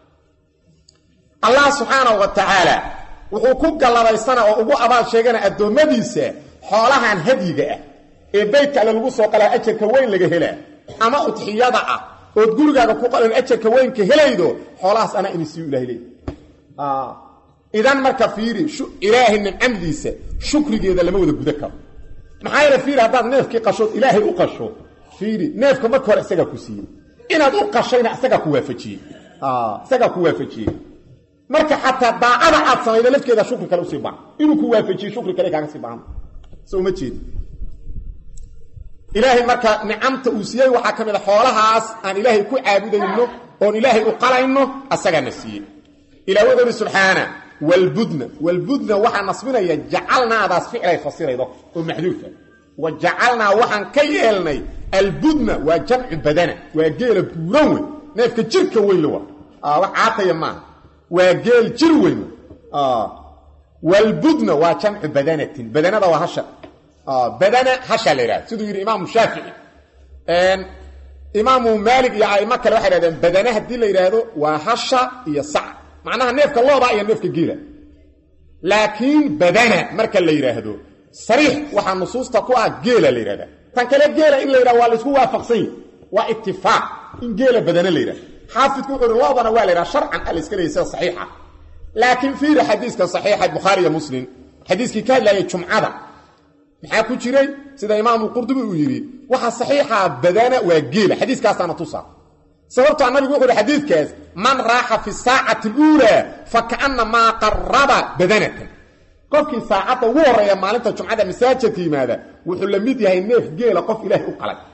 الله سبحانه وتعالى wuxuu ku galabaysana oo ugu abaal sheegana adoomadiisa xoolahan hadiga ah ee beedka lagu soo qalay ajarka weyn laga helaa ama udxiyada ah oo gurigaaga ku qalan ajarka weyn ka helaydo xoolahaas ana inisi ilaahay ah idan marka fiiri shu ilaahi nimcadiisa shukrigeeda lama wada guda karo maxay la fiiri hadaad neefkii qasho ilaahay u qasho fiiri neefka marka hore isaga ku siiyay inaad u qashayna isaga ku waafajiyay ah isaga ku waafajiyay marka hatta daacada aad sameeyay lafkeeda shukri kale u sii baan inuu ku waafajiyo shukri kale kaaga sii baan soo ma jeed ilaahay marka ni'amta uu siiyay waxa kamid ah xoolahaas aan ilaahay ku caabudayno oo ilaahay u qalayno asaga nasiiyay ilaahay subhanahu wal budna wal budna waxa nasbinaya jacalna adas ficilay fasiraydo oo maxduufa wajacalna waxan ka yeelnay al budna wa jam'u badana wa geela buuran way neefka jirka weyn lawa ah waxa aataya ma وجيل جروين اه والبدن وجمع بدنه بدنه وهشه اه بدنه هشه ليرا سيدو يري امام الشافعي een imaamu maalik iyo aima kale waxay yiraahdeen badana hadii la yiraahdo waa hasha iyo sac macnaha neefka looda iyo neefka geela laakiin badana marka la yiraahdo sariix waxa nusuusta ku ah geela la yiraahdo tan kale geela in la yiraahdo waa la isku waafaqsan waa ittifaaq in geela badana la yiraahdo xaafidku wuxuu loodana waa la yiraahdo sharcan al iska leeyahay saxiixa laakiin fiir xadiiska saxiixa bukhari iyo muslim xadiiskii ka hadlayay jumcada maxaa ku jiray sida imaam qurdubi uu yiri waxa saxiixa badana waa geela xadiiskaasana tusa sababta nabigu wuxuu xadiiskaas man raaxa fi saa'ati al-ula fa ka'anna ma qarraba badanatan qofkii saacada ugu horeeya maalinta jumcada masaajidka yimaada wuxuu la mid yahay neef geela qof ilaahay u qalay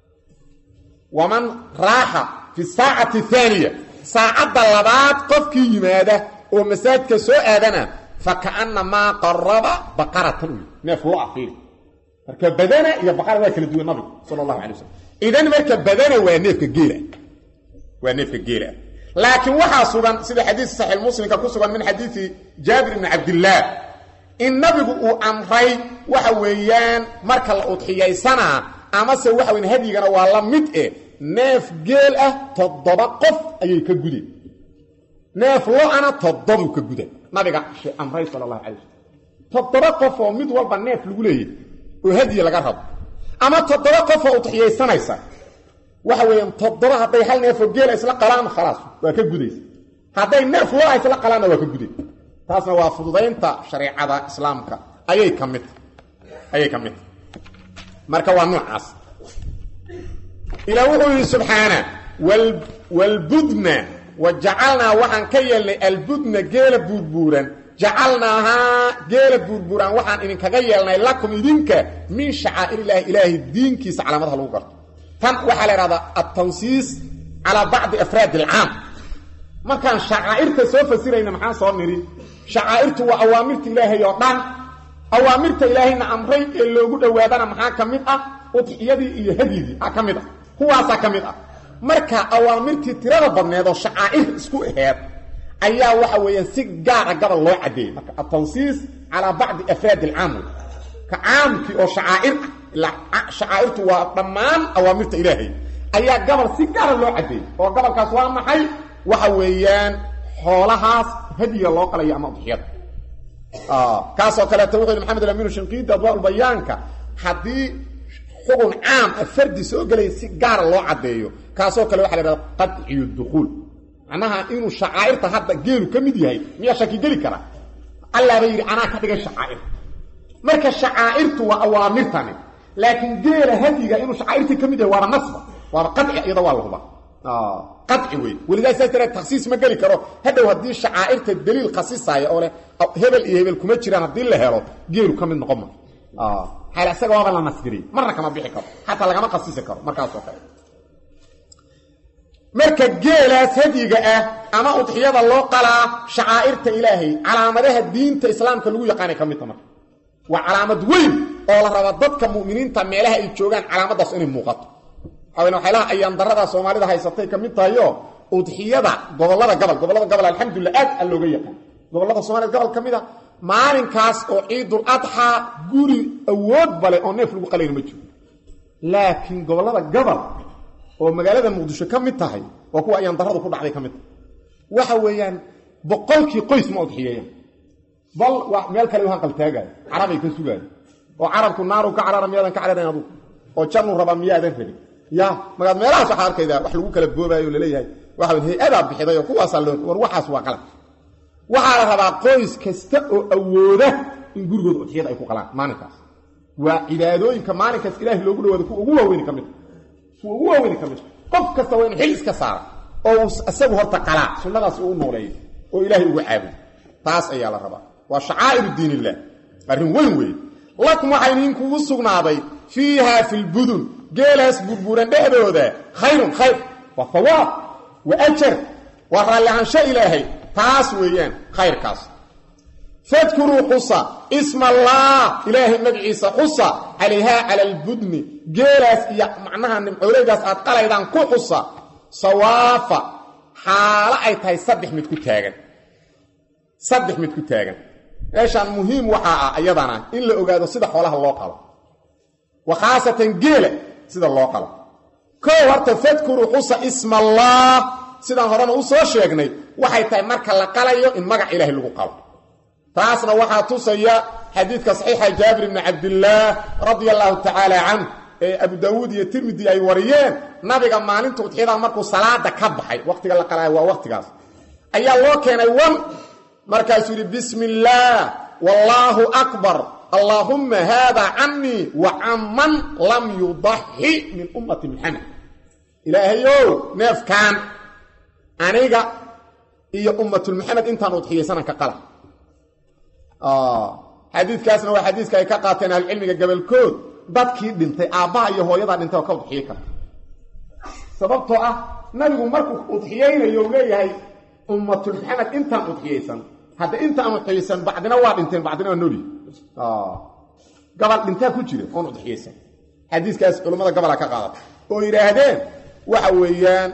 waman raaxa fi saa'ati thaniya saacada labaad qofkii yimaada oo masaajidka soo aadana fa ka'anna ma qarraba baqaratan neef loo afiir marka badana iyo baqara waa kala duwan nabiga sallallahu alayhi wasallam idan marka badana waa neefka geela waa neefka geela laakiin waxa sugan sida xadiis sahih muslimka ku sugan min xadiisi Jaabir ibn Abdullah in nabigu uu amray waxa weeyaan marka la udxiyeysana ama se waxa weyn hadigana waa la mid eh neef geel ah toddoba qof ayay ka gudeen neef loo ana toddoba ka gudeen nabiga amray sallallahu alayhi wasallam toddoba qof oo mid walba neef lagu leeyahay oo hadiye laga rabo ama toddoba qof oo udxiyeysanaysa waxa weeyaan toddoba haday hal neef oo geel isla qalaan khalaas waa ka gudeys haday neef loo isla qalaan waa ka gudeey taasna waa fududeynta shariicada islaamka ayay kamid ayay kamid marka waa noocaas ila wuxuu subhana wal wal budna waja'alna waxan ka yeelnay al budna geela buurbuuran ja'alnaha geela buurbuuran waxan idin kaga yeelnay lakum idinka min sha'aa'irillahi ilaahi diinkiisa calaamadaha lagu garto tan waxa la yiraahdaa at-tansiis ala ba'd afraad al-'am markaan sha'aa'irta soo fasirayna maxaan soo niri sha'aa'irtu waa awaamirta ilaahay oo dhan awaamirta ilaahayna amray ee loogu dhawaadana maxaa kamid ah udxiyadii iyo hadiyadii ah kamid ah kuwaasa kamid ah marka awaamirtii tirada badneed oo sha'aa'ir isku aheed ayaa waxa weeyaan si gaar ah gabal loo cadeeyay marka at-tansiis ala ba'd afraad al-'am ka 'aamki oo sha'aa'ir la sha'aa'irtu waa dhamaan awaamirta ilaahay ayaa gabal si gaar ah loo cadeeyay oo gabalkaas waa maxay waxa weeyaan xoolahaas hadiya loo qalay ama udxiyada ah kaasoo kale tawxiid maxamed al-amin shinqid adwaa bayaanka hadii xugun caam fardi soo galay si gaar loo cadeeyo kaasoo kale waxa la yiraahdaa qad'u dukhul anaha inuu sha'aa'irta hadda geelu kamid yahay miya shaki gali kara alla bayri ana ka dhigay sha'aa'ir marka sha'aa'irtu waa awaamirtani laakiin geela hadiga inuu sha'aa'irta kamid yahay waa nasba waa qad'i iyada waa lahuba ah qad'i way walidaa saytara takhsiis ma gali karo hadow hadii sha'aa'irta daliil khasisaya oo leh hebel iyo hebel kuma jiraan hadii la helo geelu kamid noqon ma ah hal asaga waa la nasgiri marna kama bixi karo hatta lagama khasisi karo markaas oo kale marka geelaas hadiga ah ama udxiyada loo qalaa sha'aa'irta ilaahay calaamadaha diinta islaamka lagu yaqaan kamid tahay waa calaamad weyn oo la rabo dadka muuminiinta meelaha ay joogan calaamadaas inay muuqato haween waxay ayaan darada Soomaalida haysatay kamid tahay oo udxiyada gobolada gobol gobolada gobol alxamdulillah aad looga yaqaan gobolada Soomaalida gobol kamida maalinkaas oo ciidul adha guri awood bale oo neef lagu qalayno ma jiro laakiin gobolada gobol oo magaalada Muqdisho kamid tahay waa kuwa ayaan darada ku dhacday kamid waxa weeyaan boqolkii qoys ma udxiyeen bal wax meel kale waxaan qaltaagaa arabay ka sugaan oo arabku naaru ka carara miyadan ka carareen adu oo jarnu raba miyaadan rabin ya magad meelaha waxa arkayda wax lagu kala boobayo leeyahay waxa weey aad bixiday oo kuwaas loo war waxaas waa qalad waxa la rabaa qoys kasta oo awooda in gurigooda udxiyada ay ku qalaan maalinkaas waa cibaadooyinka maalinkaas ilaahay loogu dhawaado ku ugu waaweyn kamid kuwa ugu waaweyn kamid qof kasta waa in xil iska saar oo asagu horta qala sunnadaas uu nooleeyay oo ilaahay ugu caabudo taas ayaa la rabaa waa sha'aa'ir diinillah arin weyn weyn lakum waxaynin kugu sugnaaday fiiha fil budun geelas burburan dhexdooda khayrun khayr wa thawab wa ajr wa ralahan shay ilaahay taas weeyaan khayrkaas fadkuru qusa isma allah ilaahi magciisa qusa alayha ala albudni geelas iyo macnaha nimcooleydaas aad qalaydan ku qusa sawaafa xaala ay tahay saddex mid ku taagan saddex mid ku taagan eeshan muhiim waxa ah ayadana in la ogaado sida xoolaha loo qalo wa khaasatan geela sida loo qalo koo horta fadkuru xusa isma allah sidaan horena u soo sheegnay waxay tahay marka la qalayo in magac ilaahay lagu qalo taasna waxaa tusaya xadiidka saxiixa jaabir ibn cabdillah radiyallahu ta'ala anhu ee abu daawud iyo tirmidhi ay wariyeen nabiga maalinta udxiyada markuu salaada ka baxay waqtiga la qalayo waa waqtigaas ayaa loo keenay wan markaasuu yiri bismillah wallahu akbar allahumma hada anni wa amman lam yudhi min ummati muhammad ilaahayo neefkan aniga iyo ummatul muhammad intaan udxiyaysan ka qala ah xadiidkaasna waa xadiiska ay ka qaateen ahli cilmiga gabalkood dadkii dhintay aabaha iyo hooyada dhintay oo ka udxiyay karta sababtoo ah nabigu markuu udxiyaynayo leeyahay ummatul muhammad intaan udxiyaysan hada intaan udxiyaysan bacdina waa dhinteen bacdina waa nooli ah gabal dhintaa ku jira oo udxiyaysan xadiiskaas culimada gabala ka qaadata oo yiraahdeen waxa weeyaan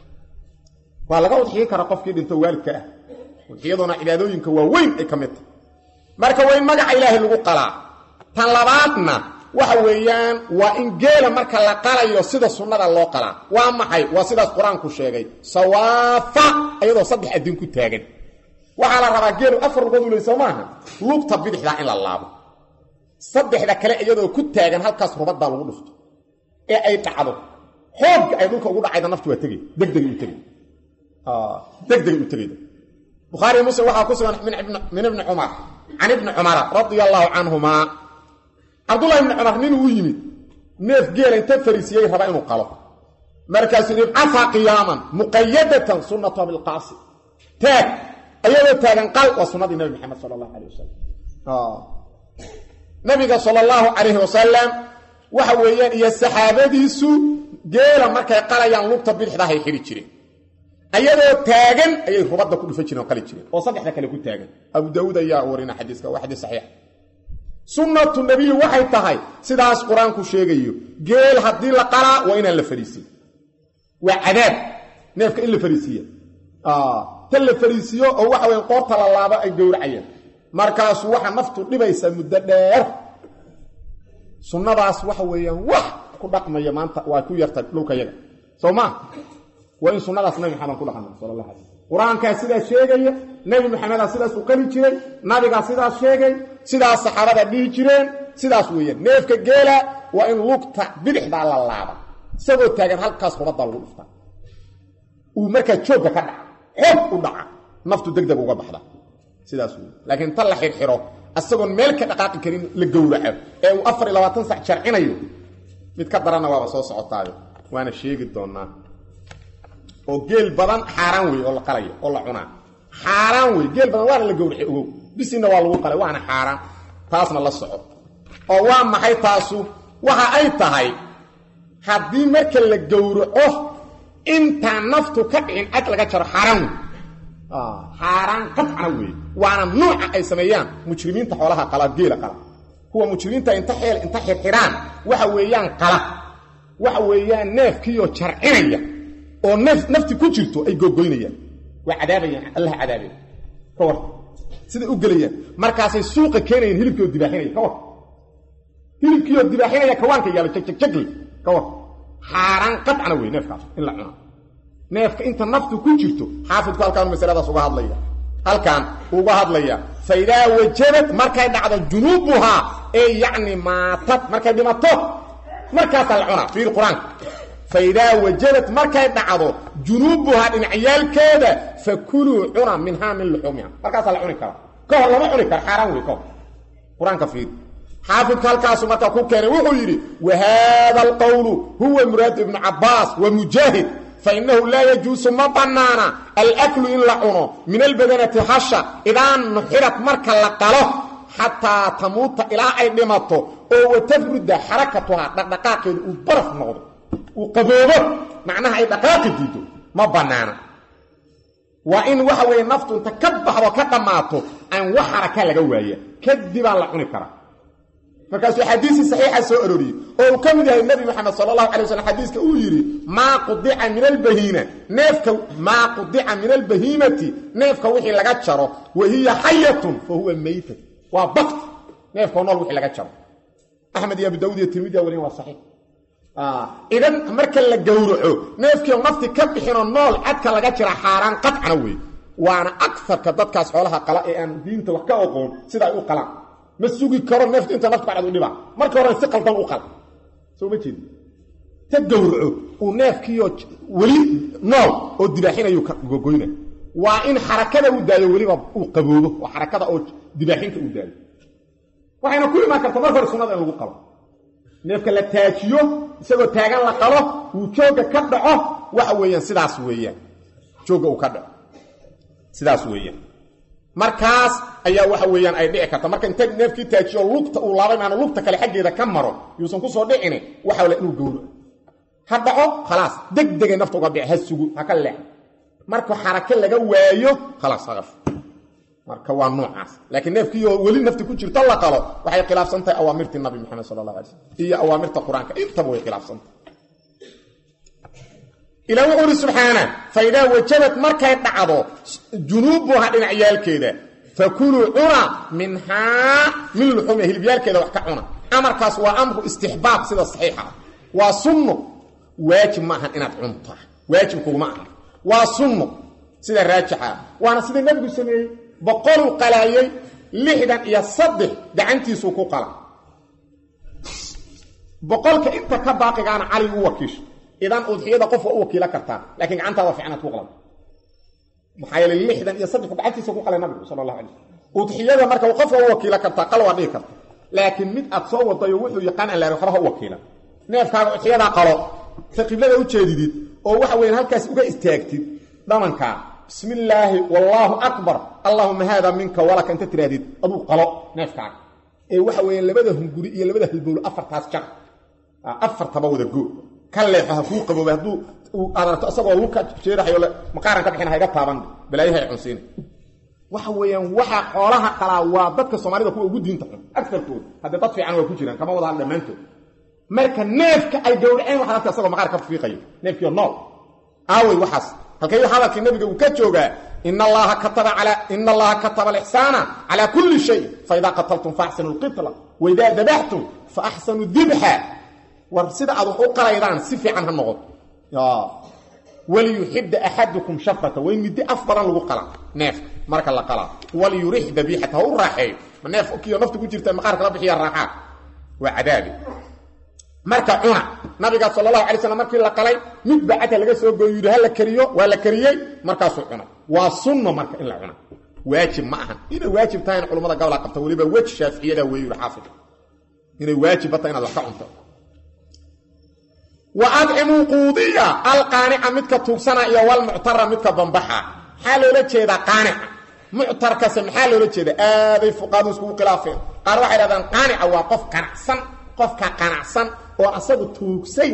waa laga udxiyay kara qofkii dhinto waalidka ah udxiyaduna cibaadooyinka waa weyn ay kamid tahay marka way magaca ilaahay lagu qalaa tan labaadna waxa weeyaan waa in geela marka la qalayo sida sunnada loo qalaa waa maxay waa sidaas quraanku sheegay sawaafa ayadoo saddex adin ku taagan waxa la rabaa geelu afar lugood u leeyahay maaha lugta bidixda in la laabo saddexda kale ayadoo ku taagan halkaas rubada lagu dhufto ee ay dhacdo xoog ay dhulka ugu dhacayda naftu waa tagay degdeg u tagay ah degdeg u tagay bukhari muslim waxa ku sugan min ibn min ibn umar عن ابن عمر رضي الله عنهما عبد الله بن عمر من ويمد نيف جيل انت فريسيه ربا انه قالو مركز يبعث قياما مقيده سنه بالقاص تاج ايوه تاجن قال وسنه النبي محمد صلى الله عليه وسلم اه نبي صلى الله عليه وسلم waxa weeyaan iyo saxaabadiisu geela markay qalayaan lugta bidixda ay xiri jireen ayadoo taagan ayay rubada ku dhufan jireen oo qali jireen oo saddexda kale ku taagan abu daawud ayaa warina xadiiska waa xadiis saxiix sunnatu nabiy waxay tahay sidaas quraanku sheegayo geel hadii la qala waa inaan la fariisiyo waa cadaab neefka in la fariisiyo ah tan la fariisiyo oo waxa weyn qoorta la laabo ay gowracayeen markaas waxa naftu dhibaysa muddo dheer sunnadaas waxa weeyaan wax ku dhaqmaya maanta waa ku yarta dhulka yaga Soomaa وإن سنة النبي محمد كل حمد صلى الله عليه وسلم قرآن كاسدا شيغي نبي محمد سيدا سوكلي جيرين نبي سيدا شيغي سيدا الصحابه دي جيرين سيدا ويين نيفك جيلا وإن لقطه بدخدا على الله سبو تاغن halkaas rubada lagu dhufta uu marka jooga ka dhac xog u dhac naftu degdeg uga baxda sidaas laakiin tal xirxiro asagoon meel ka dhaqaaqi karin la gowraco ee uu afar iyo labaatan saac sharcinayo mid ka darana waa soo socotaayo waana sheegi doonaa oo geel badan xaraan way oo la qalayo oo la cunaa xaraan way geel badan waa la gowraci ogow bisina waa lagu qalay waana xaraan taasna la soco oo waa maxay taasu waxa ay tahay hadii marka la gowraco inta naftu ka dhicin ad laga jaro xaraan ah xaraan qadcan way waana nooc ay sameeyaan mujrimiinta xoolaha qala geela qala kuwa mujrimiinta inta xeel inta xirxiraan waxa weeyaan qala waxa weeyaan neefkiyo jarcinaya oo naf nafti ku jirto ay gogoynayaan waa cadaabayaan Allah cadaabay kawar sida u galayaan markaas ay suuqa keenayeen hilibkooda dibaaxinaya kawar hilibkooda dibaaxinaya kawaanka yaala jag jag jag kawar xaraan qadcan way neefkaas in la cuno neefka inta naftu ku jirto xaafidku halkaan mas'aladaas uga hadlaya halkaan uga hadlaya fayda wajabat markay dhacdo junubuha ee yaani maatat markay dhimato markaas la cuna fi quraanka فإذا وجدت مركز دعضو جنوبها إن عيال كذا فكلوا عنا منها من لحومها مركز العوني كرا كهر لما عوني كرا حرام ويكو قرآن كفير حافظ كالكاس متى كوكري وحيري وهذا القول هو مراد ابن عباس ومجاهد فإنه لا يجوز ما بنانا الأكل إن لعنه من البدنة حشة إذا نحرت مركز لقاله حتى تموت إلى أي دمته أو تفرد حركتها دقاق وبرف نغض وقبوبه معناها اي دقائق ديدو ما بنانا وان waxa way naftu inta ka baxdo ka dhamaato aan wax haraka laga waaye kadib aan la cuni kara markaas xadiis saxiix soo aroriyay oo kamid yahay nabi maxamed sallallahu alayhi wasallam xadiiska uu yiri ma qudi'a min al-bahina neefka ma qudi'a min al-bahimati neefka wixii laga jaro wahiya hayatun fa huwa mayt wa baqt neefka nool wixii laga jaro ahmed iyo abu daawud iyo tirmidhi wali waa saxiix اه idan marka la gowraco neefkii nafti ka bixino nool cadka laga jira xaraan qadcana way waana aktharka dadkaas xoolaha qala ee aan diinta wax ka aqoon sida ay u qalaan ma sugi karo neefta inta nafta bacad u dhiba marka hore si qaldan u qal soo ma jeed ta gowraco uu neefkii wali nool oo dibaaxinayo ka gogoyna waa in xarakada uu daayo waliba uu qaboobo oo xarakada oo dibaaxinta uu daayo waxayna ku imaan kartaa marka hore sunnada in lagu qalo neefka la taajiyo isagoo taagan la qalo uu jooga ka dhaco waxa weeyaan sidaas weeyaan jooga uu ka dhaco sidaas weeyaan markaas ayaa waxa weeyaan ay dhici kartaa marka inta neefkii taajiyo lugta uu laabay maana lugta kale xageeda ka maro yuusan ku soo dhicin waxa wala inuu gowro ha dhaco khalaas degdeg nafta uga bixi hasugu ha ka leex marka xaraka laga waayo khalaas haqaf marka waa noocaas laakiin neefkii oo wali nafti ku jirto la qalo waxay khilaafsan tahay awaamirtii nabi maxamed sallallahu alayhi wasallam iyo awaamirta quraanka inta way khilaafsan ila wuxuu subhana fa ida wajabat markay dhacdo junubuha dhinaciyalkeeda fakulu una minha min luhum hilbiyalkeeda wax ka cuna amarkaas waa amru istihbaab sida saxiixa waa sunno waajib ma ahan inaad cunto waajib kuma aha waa sunno sida raajixa waana sida nabigu sameeyay boqol qalaayay lixdan iyo saddex gacantiisu ku qala boqolka inta ka baaqigaana cali uu wakiisho idan udhiyada qof uu wakiila karta laakiin gacantaada fiicnad ku qalad maxay lixdan iyo saddex gacantiisu ku qalay nabigu sallallahu alayhi wasallam udhiyada marka qof uu wakiila karta qalwa dhig karta laakiin mid aad soo wadayo wuxuu yaqaan in la rafaha wakiila neefkaaga udhiyada qalo taqiblada u jeedidid oo waxa weyn halkaas uga istaagtid dhamanka bismillaahi wallahu akbar allahumma hada minka walaka anta tiradid adu qalo neefkaaga ee waxa weyn labada hunguri iyo labada halbool afartaas jar afar taba wada go kaleexa ku qabooba haduu adarto asagoo luka jeerahayo maqaaran ka bixin hayga taaban balaayahay cunsiin waxa weeyaan waxa xoolaha qala waa dadka Soomaalida ku ugu diinta aktarkood hadda dad fiican waa ku jiraan kama wada dhamaantood marka neefka ay gowraceen waxa dadka asagoo maqaar ka fiiqayo neefkii nool aaway waxaas halkay hadalkii nabiga uu ka joogaa inna allaha kataba ala inna allaha kataba al-ihsana ala kulli shay fa idha qataltum fa ahsinu al-qitla wa idha dabahtum fa ahsinu al-dhabha war sida aad u qalaydaan si fiican ha noqoto ya wali yuhid ahadukum shafrata wa yimdi afdalan lagu qala neef marka la qala wali yurih dhabihatahu rahay neef oo kiyo naftu ku jirta maqaar kala bixiya raaxa wa adaabi marka cuna nabiga sallallahu alayhi wasallam markii la qalay mid baacada laga soo gooyay hal kariyo waa la kariyay markaas uu cuna waa sunno marka in la cuna waajib ma ahan ina waajib tahay culimada gobol qabta waliba wajh shafiiciyada weeyo xaafid ina waajib tahay inaad wax ka cunto wa ad'imu qudiya alqani'a midka tuugsana iyo wal mu'tara midka bambaxa xaaloola jeeda qani'a mu'tarka maxaa loola jeeda aaday fuqaadu isku khilaafeen qaar waxay yiraahdaan qani'a waa qof qanacsan qofka qanacsan oo asagu tuugsay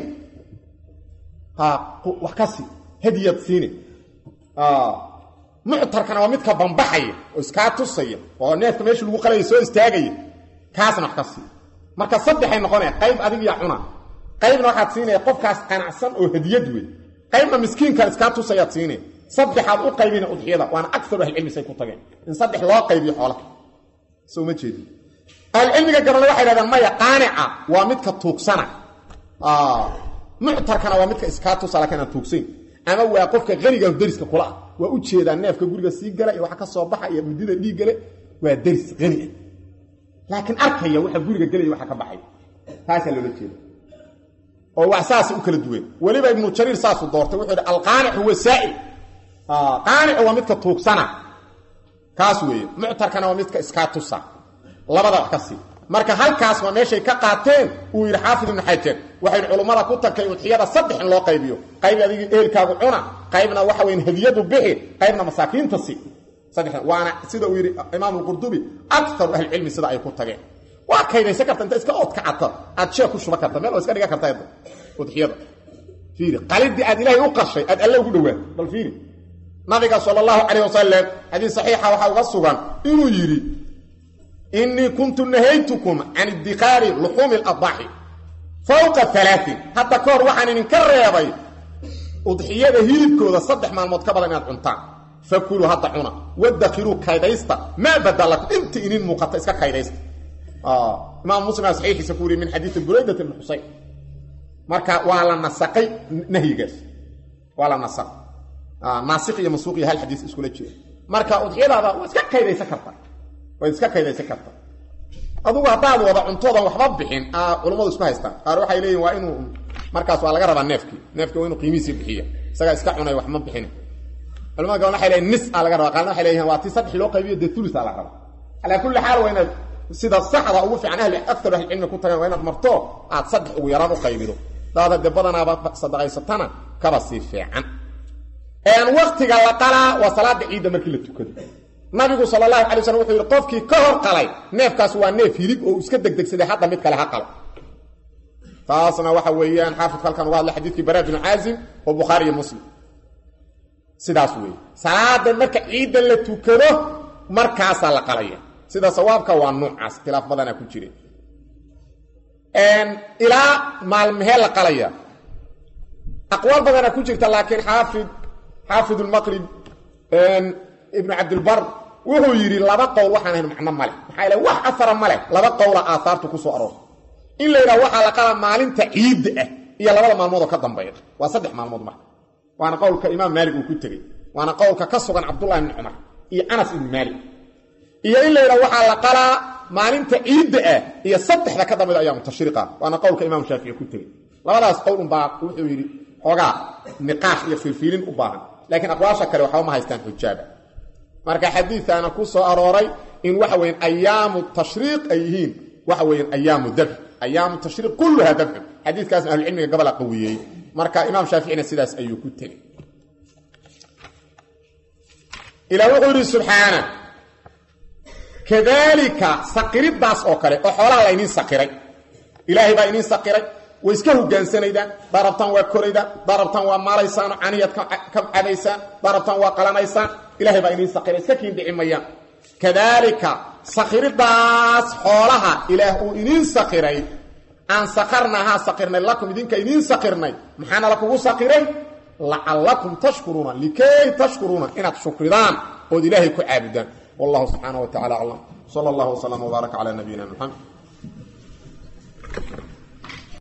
ha wax kasi hadiyad siine ah mu'tarkana waa midka bambaxay oo iska tusay oo neefka meesha lagu qalay soo istaagay kaasna wax kasi marka saddexay noqonay qayb adiga ya cuna qaybna waxaad siinay qofkaas qanacsan oo hadiyad weey qaybna miskiinka iska tusay aad siinay saddexaad u qaybina udhiyada waana akthar ahli cilmi say ku tageen in saddex loo qaybiyo xoolaha soo ma jeedi al-ilmiga garan waxa yiraahdaan ma yaqaanica waa midka tuugsana ah mu'tarkana waa midka iska tusa laakiin tuugsin ama waa qofka qaniga dariska kula waa u jeedaan neefka guriga sii gala iyo waxa ka soo baxa iyo midida dhiig gale waa daris qani laakiin arkaya waxa guriga galay waxa ka baxay taas loo jeedo oo waxsaas u kala duwan waliba ibn jarir saas u doortay wuxuu yiri al-qani' huwa sa'il ah qani' waa midka tuugsana kaas weeye mu'tarkana waa midka iska tusa labada wax kasi marka halkaas waa meeshay ka qaateen uu yiri xaafid ibn hajar waxay culimada ku takay udhiyada saddex in loo qaybiyo qayb adiga eelkaagu cuna qaybna waxa weyn hadiyadu bixi qaybna masaakiinta si saddex waana sida uu yiri imaam al-qurtubi akthar ahli ilmi sida ay ku tageen waa kaydaysa karta inta iska ood ka cata aad shay ku shuba karta meel oo iska dhiga karta udhiyada fiiri qalidi aad ilaahay u qashay aad alla ugu dhawaa bal fiiri nabiga sallallahu alayhi wasallam hadii saxiixa waxa uga sugan inuu yiri inni kuntu nahaytukum an iddiqari luhum al-adhahi fawqa thalathin hatta kor waxaan idin ka reebay udhiyada hilibkooda saddex maalmood ka badan inaad cuntaan fakulu hatta cuna wadakhiru kaydaysta ma badalakum inta inin muuqata iska kaydaysta ah imaam muslim saxiixiisa ku yiri min hadith buraydah ibn husayn marka waa la nasaqay nahyigaas waa la nasaq ah nasikh iyo masuuq iyo hal xadiis isku la jeedo marka udxiyadaada waa iska kaydaysan karta waa iska kaydaysan karta adugu hadaad wada cuntooda waxba bixin ah culimadu isku haystaan qaar waxay leeyihiin waa inuu markaas waa laga rabaa neefki neefki waa inuu qiimihiisa bixiyo isaga iska cunay wax ma bixin culimada gaar waxay leeyihiin nis aa laga rabaa qaarna waxay leeyihiin waa tii saddex loo qaybiyo de thuluth aa laga rabaa ala kulli xaal waa inaad sida saxda ugu fiican ahli akthar ahli cilmi ku tagaan waa inaad marto aad saddex ugu yaraan u qaybido daada de badanaaba sadaqaysatana kaba si fiican een waqtiga la qala wa salaada ciid markii la tukado nabigu sallallahu alayhi wasallam wuxuu yiri qofkii ka hor qalay neefkaas waa neef hilib oo iska degdegsaday hadda mid kale ha qalo taasna waxa weeyaan xaafid halkan waa xadiiskii Bara ibn Azim oo Bukhari iyo Muslim sidaas weey salaada marka ciid la tukado markaas la qalaya sida sawaabka waa noocaas khilaaf badana ku jira een ila maalmaha la qalaya aqwal badana ku jirta laakiin xaafid xaafid al-Maqrib een ibn Abd al-Barr wuxuu yiri laba qowl waxaan ahayn macna male maxay la wax afar male laba qowl aasaartu ku soo aroor in la yiraahdo waxa la qala maalinta ciid ah iyo labada maalmood oo ka dambeeya waa saddex maalmood ma waana qowlka Imam Malik uu ku tagay waana qowlka ka sugan Abdullah ibn Umar iyo Anas ibn Malik iyo in la yiraahdo waxa la qala maalinta ciid ah iyo saddexda ka dambeeya ayaa mutashriqa waana qowlka Imam Shafi'i ku tagay labadaas qowl baa wuxuu yiri xogaa niqaash iyo filfilin u baahan laakiin aqwaasha kale waxa ma haystaan xujaaba marka xadiithana ku soo arooray in waxa weyn ayaamu tashriiq ayhiin waxa weyn ayaamu dab ayaamu tashriiq kulluha dab xadiithkaas ahli cilmiga gabal qawiyay marka Imam Shafi'ina sidaas ayuu ku tagay ila wuxuu subhana kadalika saqiridaas oo kale oo xoolaha la inin saqiray ilaahi baa inin saqiray way iska hogaansanayda darabtan waa korayda darabtan waa maalaysaan aniyad ka cabaysan darabtan waa qalanaysan ilaahi baa inin saqiray iska kiin dhicimayaan kadalika saqiridaas xoolaha ilaah uu inin saqiray aan saqarnaha saqirnay lakum idinka inin saqirnay maxana la kugu saqiray la'allakum tashkuruna likay tashkuruna inaad shukridaan oo ilaahi ku caabudaan wallahu subhanahu wa ta'ala a'lam sallallahu wa sallam wa baraka ala nabiyyina muhammad